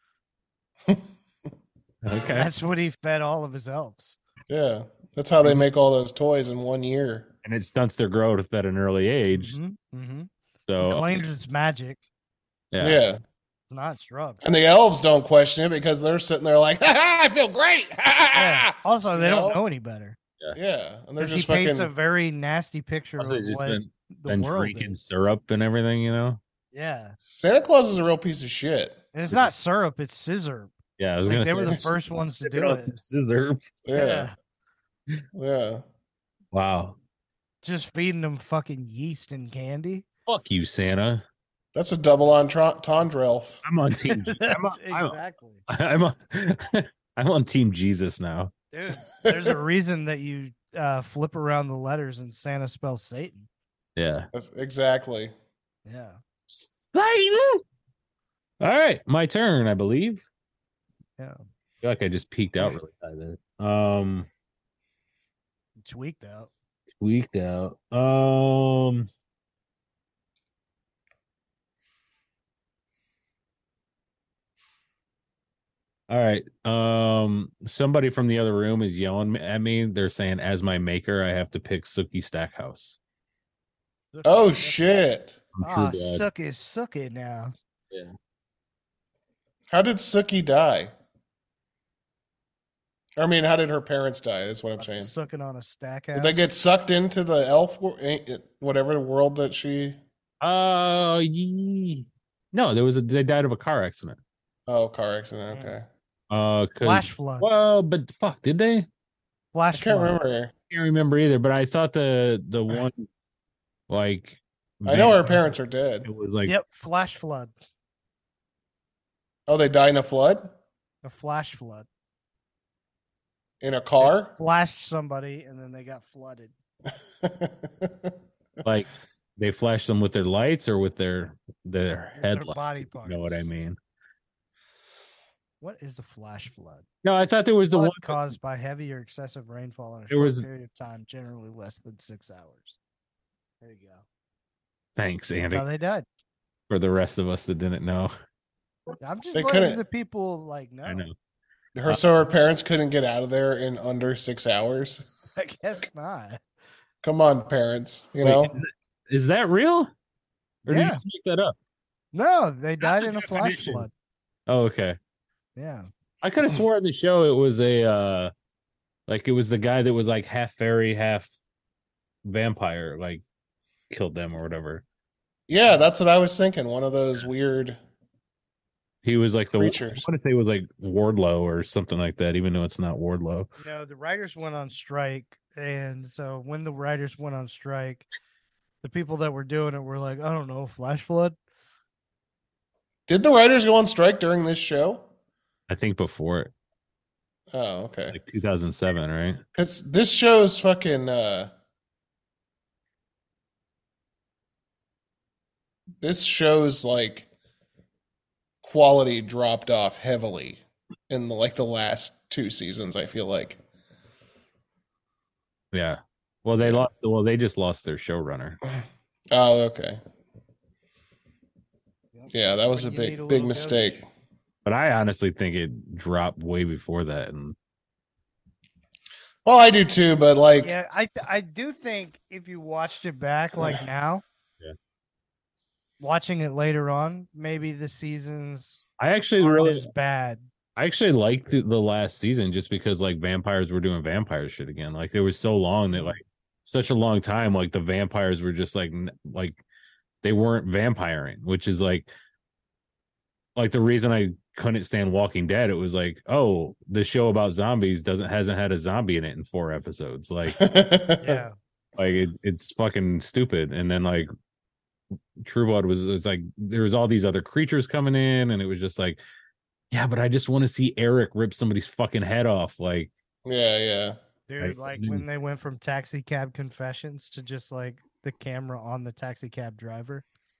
Okay. That's what he fed all of his elves. Yeah, that's how they make all those toys in 1 year. And it stunts their growth at an early age. Mm-hmm. So Claims it's magic. Yeah. It's not drugs. And the elves don't question it because they're sitting there like, ha, ha, I feel great. Ha, ha, Yeah. ha. Also, they You don't know? know any better. Yeah, and they're Because he just paints a fucking very nasty picture of also just what the been world drinking is. syrup and everything, you know? Yeah. Santa Claus is a real piece of shit. And it's not syrup, it's scissor. Yeah, I was Like, gonna they say were the first ones to Sipping do on it. some scissor. Yeah, yeah. Wow. Just feeding them fucking yeast and candy. Fuck you, Santa. That's a double entendre elf. I'm on team. Exactly. I'm on, I'm on team Jesus now. Dude, there's a reason that you flip around the letters and Santa spells Satan. Yeah. Exactly. Yeah. Satan. All right, my turn, I believe. Yeah. I feel like I just peeked out really high there. Tweaked out. Tweaked out. All right. Somebody from the other room is yelling at me. They're saying, as my maker, I have to pick Sookie Stackhouse. Oh shit! I'm Ah, True Blood. suck it now. Yeah. How did Sookie die? I mean, how did her parents die? Is what I'm saying. Sucking on a stack house. Did they get sucked into the elf, whatever world that she? No, they died of a car accident. Oh, car accident. Okay. 'Cause- Flash flood. Well, but fuck, did they? I Flash can't flood. remember. Can't remember either. But I thought the one, like, I know her parents are dead. It was like, Yep, flash flood. Oh, they died in a flood A flash flood. in a car. Flashed somebody and then they got flooded. like they flashed them with their lights or with their headlights. body if you know what I parts. mean? What is the flash flood? No, I thought there was the Flood one. caused by heavy or excessive rainfall in a There short was- period of time, generally less than 6 hours. There you go. Thanks, That's Andy. how they died. For the rest of us that didn't know, I'm just They letting couldn't- the people know. I know. So her parents couldn't get out of there in under 6 hours. I guess not. Come on, parents. You Wait, know. is that real? Or did you Yeah. make that up? No, they died the in a flash definition. flood. Oh, okay. Yeah. I could have sworn in the show it was it was the guy that was like half fairy, half vampire, like killed them or whatever. Yeah, that's what I was thinking. One of those weird. He was like the Creatures. I want to say it was like Wardlow or something like that, even though it's not Wardlow. You know, the writers went on strike. And so when the writers went on strike, the people that were doing it were like, I don't know, flash flood. Did the writers go on strike during this show? I think before it, Oh, okay. like 2007, right? Because this show's fucking. This show's like quality dropped off heavily in the last 2 seasons. I feel like. Yeah. Well, they just lost their showrunner. Oh, okay. Yeah, that That's was why a you big need big little mistake. coach. But I honestly think it dropped way before that. And Well, I do too, but like, Yeah, I do think if you watched it back like now, Yeah. watching it later on, maybe the seasons I actually aren't really as bad. I actually liked the last season just because like vampires were doing vampire shit again. Like there was so long that like such a long time, like the vampires were just like they weren't vampiring, which is like the reason I couldn't stand Walking Dead. It was like, oh, the show about zombies hasn't had a zombie in it in 4 episodes. Like Yeah. like it's fucking stupid. And then like True Blood was like there was all these other creatures coming in, and it was just like, yeah, but I just want to see Eric rip somebody's fucking head off. Like, yeah. Dude, Right. like when they went from taxi cab confessions to just like the camera on the taxi cab driver.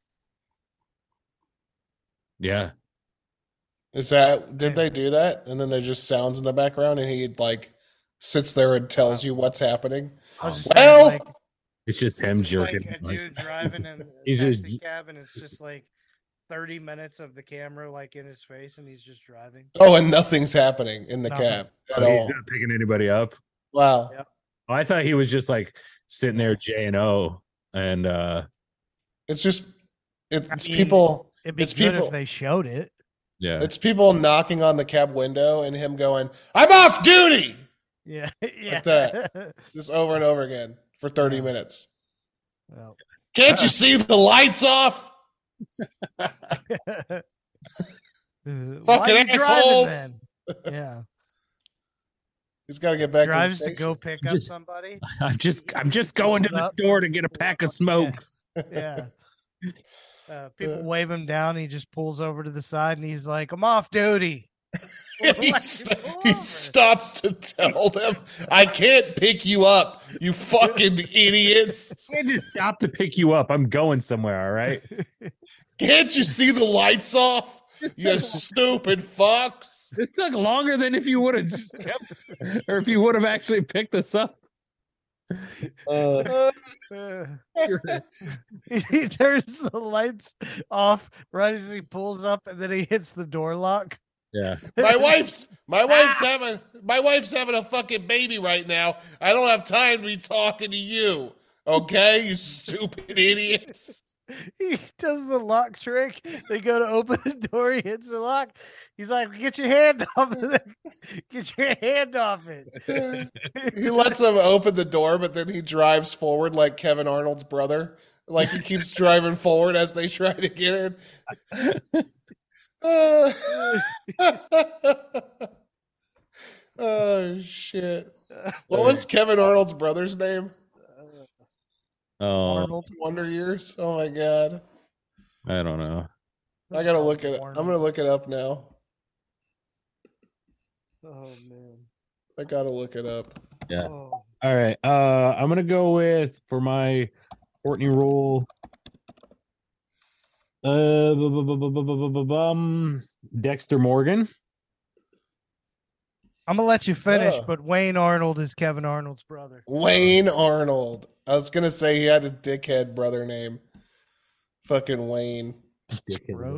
yeah, Is that did they do that? And then there's just sounds in the background, and he like sits there and tells you what's happening. I was just Well- saying, like, it's just him it's like jerking. a like- dude driving in a He's taxi just- cab, and it's just like 30 minutes of the camera like in his face, and he's just driving. Oh, and nothing's happening in the Nothing. cab at He's all. not picking anybody up. Wow. Yep. I thought he was just like sitting there J and O, and It's just it's I mean, people. It'd be It's good people- if they showed it. yeah, It's people knocking on the cab window and him going, "I'm off duty," Yeah, yeah. that. just over and over again for 30 minutes. Well, Can't you see the lights off? Why Fucking are you driving assholes. then? Yeah, He's got to get back drives to to the go station. pick up Just- somebody. I'm just going to Pulls the up. store to get a pack of smokes. Yeah. People wave him down. He just pulls over to the side and he's like, "I'm off duty." he, Like, st- pull he over. stops to tell them, "I can't pick you up, you fucking idiots. I can't just stop to pick you up. I'm going somewhere. All right. Can't you see the lights off, you stupid fucks?" This took longer than if you would have just kept, or if you would have actually picked us up. He turns the lights off right as he pulls up, and then he hits the door lock. Yeah. My wife's having a fucking baby right now. I don't have time to be talking to you. Okay, you stupid idiots. He does the lock trick. They go to open the door. He hits the lock. He's like, "Get your hand off of it. Get your hand off it." He lets them open the door, but then he drives forward like Kevin Arnold's brother. Like he keeps driving forward as they try to get in. Oh shit! What was Kevin Arnold's brother's name? Oh, Arnold. Wonder Years. Oh my god! I don't know. I gotta look at it. I'm gonna look it up now. Oh man. I gotta look it up. Yeah. Oh. All right. I'm gonna go with for my Courtney role. Dexter Morgan. I'm gonna let you finish, Oh. but Wayne Arnold is Kevin Arnold's brother. Wayne Arnold. I was gonna say he had a dickhead brother name. Fucking Wayne. Scrote.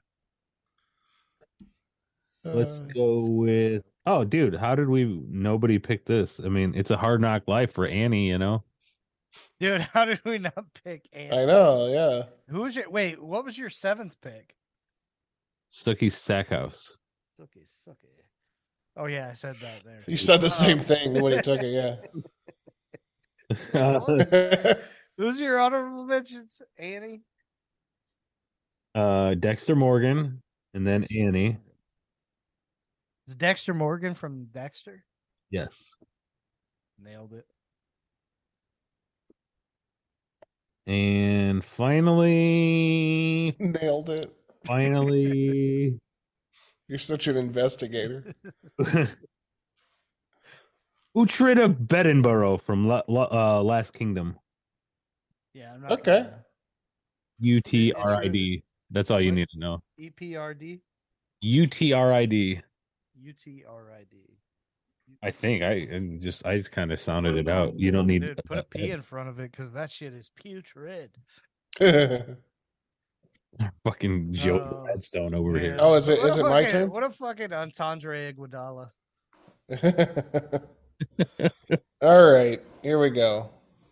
Let's go with. Oh, dude, how did nobody pick this? I mean, it's a hard knock life for Annie, you know? Dude, how did we not pick Andy? I know. Yeah. Who was your wait? What was your seventh pick? Stuckey Stackhouse. Sucky. Oh yeah, I said that there. You said the same thing when he took it. Yeah. Who's your honorable mentions? Annie. Dexter Morgan, and then Annie. Is Dexter Morgan from Dexter? Yes. Nailed it. And finally, Nailed it. You're such an investigator. Utrida Bedinborough from Last Kingdom. Yeah, I'm not Okay. UTRID. That's all you need to know. EPRD. UTRID. UTRID. I think I just kind of sounded it out. You don't need Dude, put a P in front of it because that shit is putrid. fucking Joe Oh, Redstone over here. Oh, is it What a my fucking- turn? What a fucking Antandre Iguodala. All right, here we go.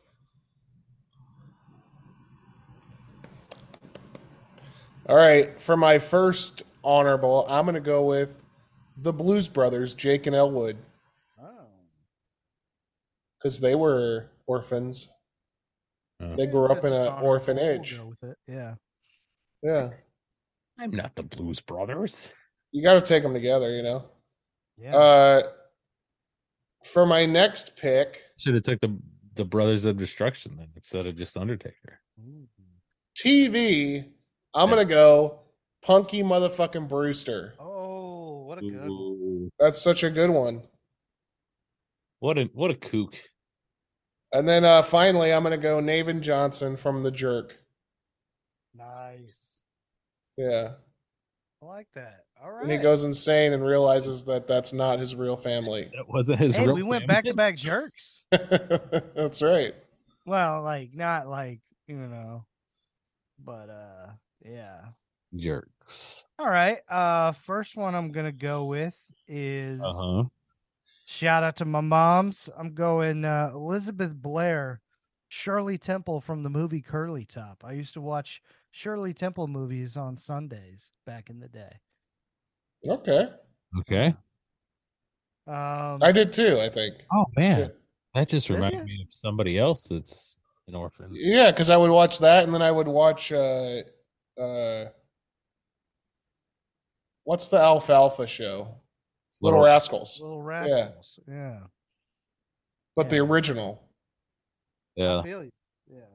All right, for my first honorable, I'm going to go with the Blues Brothers, Jake and Elwood, Oh. because they were orphans. Oh. They grew up in It's an honorable. orphanage. We'll go with it. Yeah. Yeah, I'm not the Blues Brothers. you got to take them together, you know. Yeah. For my next pick, Should have took the Brothers of Destruction then instead of just Undertaker. Ooh. TV, I'm going to go Punky motherfucking Brewster. Oh, what a good one. Ooh, That's such a good one. what a kook. And then finally, I'm going to go Navin Johnson from The Jerk. Nice. Yeah. I like that. All right. And he goes insane and realizes that that's not his real family. That wasn't his Hey, real we went family. back to back jerks. That's right. Well, like not like, but yeah. Jerks. All right. First one I'm gonna go with is Uh-huh. shout out to my moms. I'm going Elizabeth Blair, Shirley Temple from the movie Curly Top. I used to watch Shirley Temple movies on Sundays back in the day. Okay. Okay. I did too, I think. Oh Yeah. man. That just Did reminded ya? me of somebody else that's an orphan. Yeah, because I would watch that and then I would watch what's the Alfalfa show? Little Rascals. Little Rascals. Yeah. But the Yeah. original. I Yeah. feel you. Yeah.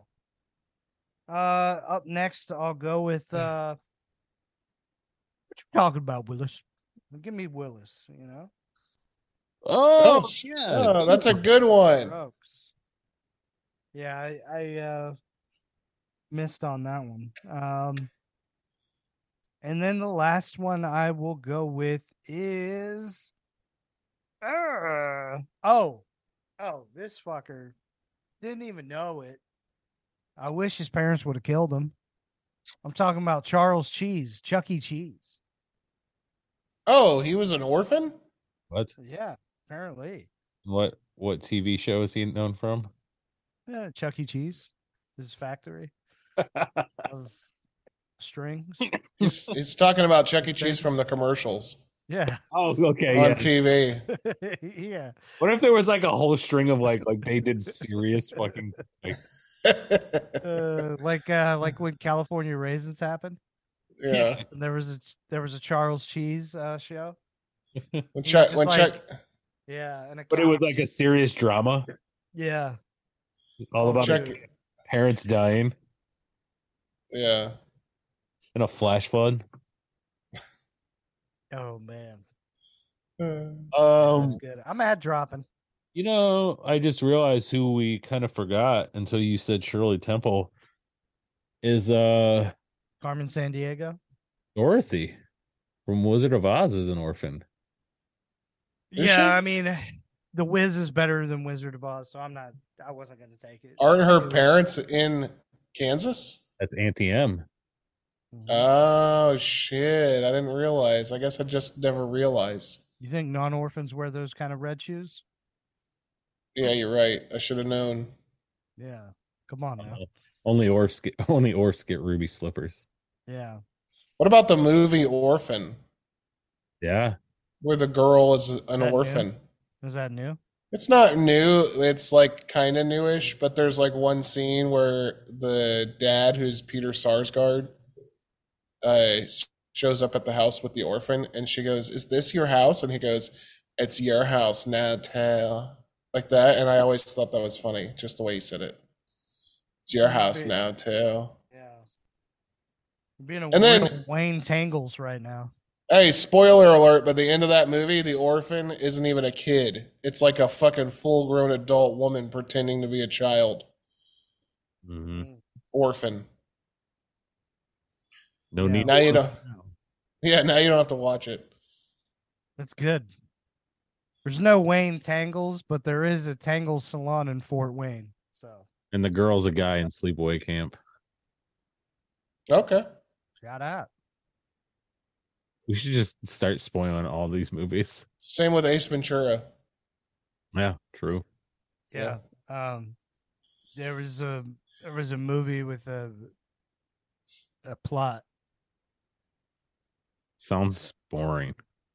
Up next, I'll go with what you talking about, Willis? Give me Willis, Oh, Oh, yeah. Oh, that's a good one. Strokes. Yeah, I missed on that one. And then the last one I will go with is this fucker didn't even know it. I wish his parents would have killed him. I'm talking about Charles Cheese, Chuck E. Cheese. Oh, he was an orphan? What? Yeah, apparently. What TV show is he known from? Yeah, Chuck E. Cheese, his factory of strings. He's talking about Chuck E. Cheese from the commercials Yeah, Oh, okay, on yeah. TV. yeah. What if there was like a whole string of like they did serious fucking like Like when California Raisins happened, Yeah. and there was a Charles Cheese show. When He was Chuck, just when like- Chuck, Yeah, and a but it was like a serious drama yeah. all about Chuck, parents dying yeah. in a flash flood. Oh man, Uh, that's good. I'm ad dropping. You know, I just realized who we kind of forgot until you said Shirley Temple is Carmen San Diego. Dorothy from Wizard of Oz is an orphan. Is Yeah, she? I mean, The Wiz is better than Wizard of Oz, so I wasn't going to take it. Aren't her Anyway. parents in Kansas? That's Auntie M. Mhm. Oh shit! I didn't realize. I guess I just never realized. You think non-orphans wear those kind of red shoes? Yeah, you're right. I should have known. Yeah. Come on now. Only orphs get ruby slippers. Yeah. What about the movie Orphan, Yeah. where the girl is an that new? orphan? Is that new? It's not new. It's like kind of newish, but there's like one scene where the dad, who's Peter Sarsgaard, shows up at the house with the orphan, and she goes, "Is this your house?" And he goes, "It's your house now, tell." Like that, and I always thought that was funny, just the way he said it. It's your house now, too. Yeah. You're being a And then- real Wayne Tangles right now. Hey, spoiler alert, but the end of that movie, the orphan isn't even a kid. It's like a fucking full-grown adult woman pretending to be a child. Mm-hmm. Orphan. No Yeah. need. Now you don't. Yeah, now you don't have to watch it. That's good. There's no Wayne Tangles, but there is a Tangle salon in Fort Wayne. So And the girl's a guy in sleepaway camp. Okay. shout out. We should just start spoiling all these movies. Same with Ace Ventura. Yeah, true. Yeah. There was a movie with a plot. Sounds boring.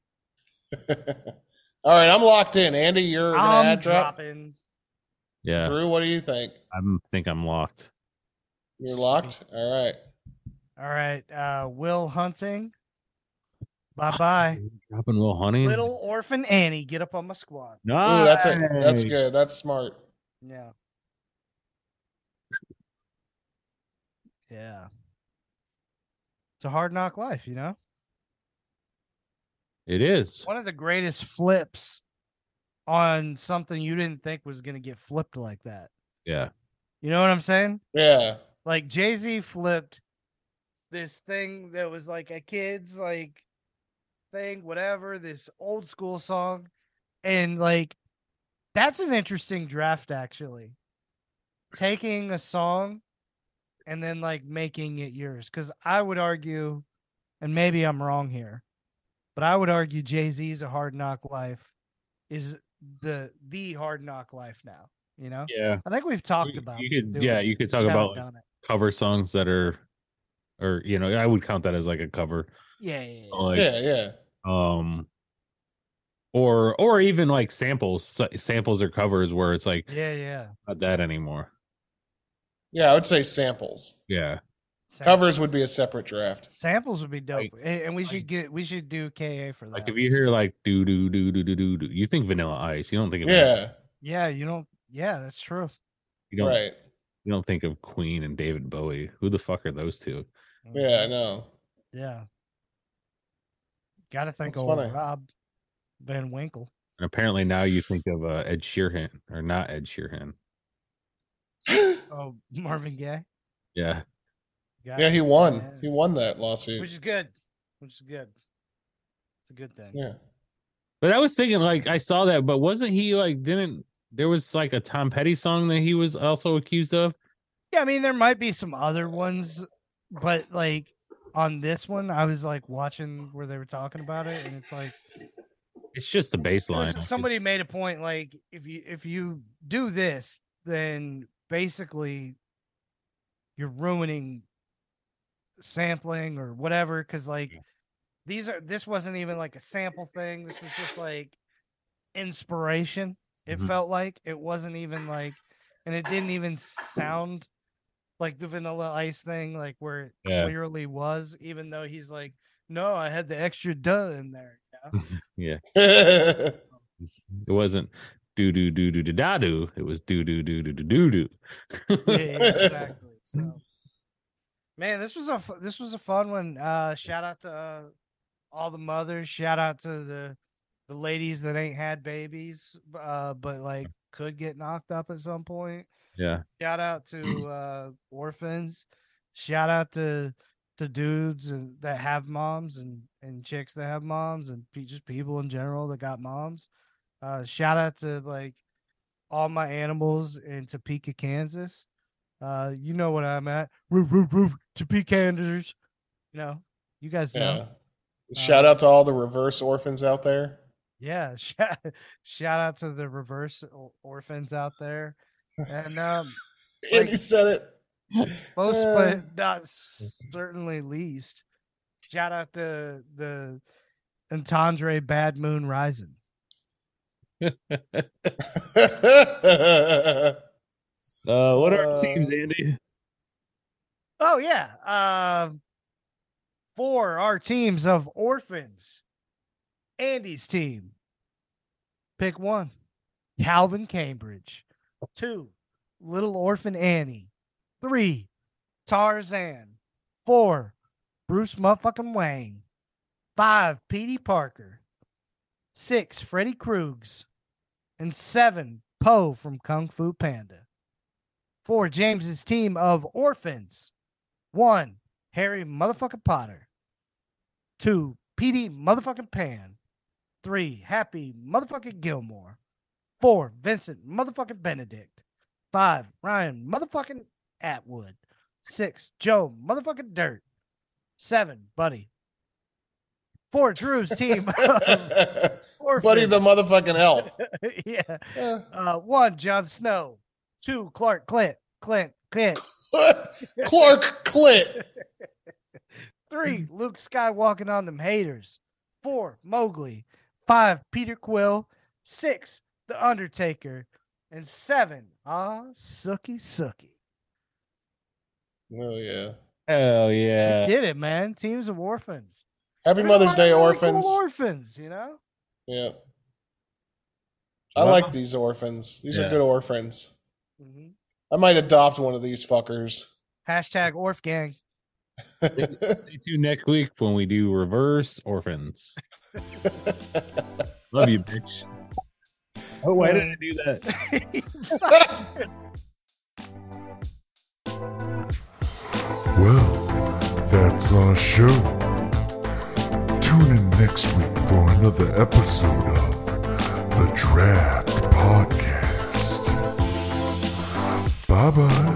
All right, I'm locked in. Andy, you're gonna I'm add drop. dropping. Yeah, Drew, what do you think? I think I'm locked. You're locked? All right. All right. Will Hunting. Bye bye. Dropping Will Hunting. Little Orphan Annie. Get up on my squad. No, Ooh, that's it. That's good. That's smart. Yeah. Yeah. It's a hard knock life, you know? It is. One of the greatest flips on something you didn't think was going to get flipped like that. Yeah. You know what I'm saying? Yeah. Like Jay-Z flipped this thing that was like a kid's like thing, whatever, this old school song. And like, that's an interesting draft, actually. Taking a song and then like making it yours. Because I would argue, and maybe I'm wrong here, but I would argue Jay-Z's A Hard Knock Life is the Hard Knock Life now. You know? Yeah. I think we've talked You- about you could- doing yeah, it. you could Just talk haven't about, done it. Cover songs that are, or you know, I would count that as like a cover. Yeah. Like, Yeah, yeah. or even like samples or covers where it's like Yeah. not that anymore. Yeah, I would say samples. Yeah. Covers would be a separate draft. Samples would be dope, Like- and we should do KA for that. Like if you hear like do do do do do do do, you think Vanilla Ice. You don't think of Yeah, yeah, you don't. Yeah, that's true. you don't right. you don't think of Queen and David Bowie. Who the fuck are those two? Yeah, I know. Yeah. Got to think That's of old funny. Rob Van Winkle. And apparently now you think of Ed Sheeran or not Ed Sheeran. Oh, Marvin Gaye. Yeah. Got Yeah, it. he won. Yeah. He won that lawsuit. Which is good. Which is good. It's a good thing. Yeah. But I was thinking like I saw that, but wasn't he like didn't there was like a Tom Petty song that he was also accused of? Yeah, I mean there might be some other ones, but like on this one, I was like watching where they were talking about it, and it's like It's just the baseline. somebody made a point like if you do this, then basically you're ruining sampling or whatever, because like this wasn't even like a sample thing. This was just like inspiration. It felt like it wasn't even like, and it didn't even sound like the Vanilla Ice thing, like where it clearly was, even though he's like, no, I had the extra duh in there. Yeah. It wasn't do do do do da do. It was do do do do do do. Yeah, exactly. So, man, this was a fun one. Shout out to all the mothers. Shout out to the ladies that ain't had babies, but like could get knocked up at some point. Yeah. Shout out to orphans. Shout out to dudes that have moms and chicks that have moms and just people in general that got moms. Shout out to like all my animals in Topeka, Kansas. You know what I'm at. Roof, roof, roof, Topekanders. You know, you guys know. Shout out to all the reverse orphans out there. Yeah, shout out to the reverse orphans out there. And Andy said it. Most, but not certainly least, shout out to the Entendre Bad Moon Rising. What are our teams, Andy? Oh yeah, for our teams of orphans, Andy's team. Pick 1, Calvin Cambridge. 2, Little Orphan Annie. 3, Tarzan. 4, Bruce motherfucking Wayne. 5, Petey Parker. 6, Freddy Kruegs. And 7, Poe from Kung Fu Panda. For James's team of orphans. 1, Harry motherfucking Potter. 2, Petey motherfucking Pan. 3, Happy motherfucking Gilmore. 4, Vincent motherfucking Benedict. 5, Ryan motherfucking Atwood. 6, Joe motherfucking Dirt. 7, Buddy. For Drew's team. Buddy the motherfucking elf. Yeah. 1, Jon Snow. 2, Clark Clint. Clark Clint. 3, Luke Skywalking on them haters. 4, Mowgli. 5, Peter Quill. 6, The Undertaker. And 7, Sookie. Oh yeah. Hell yeah. You did it, man. Teams of orphans. Happy Mother's Day, orphans. Cool orphans, you know? Yeah. I like these orphans. These are good orphans. Mm-hmm. I might adopt one of these fuckers. Hashtag Orph Gang. Stay tuned next week when we do reverse orphans. Love you, bitch. Oh, why did I do that? Well, that's our show. Tune in next week for another episode of The Draft Podcast. Bye-bye.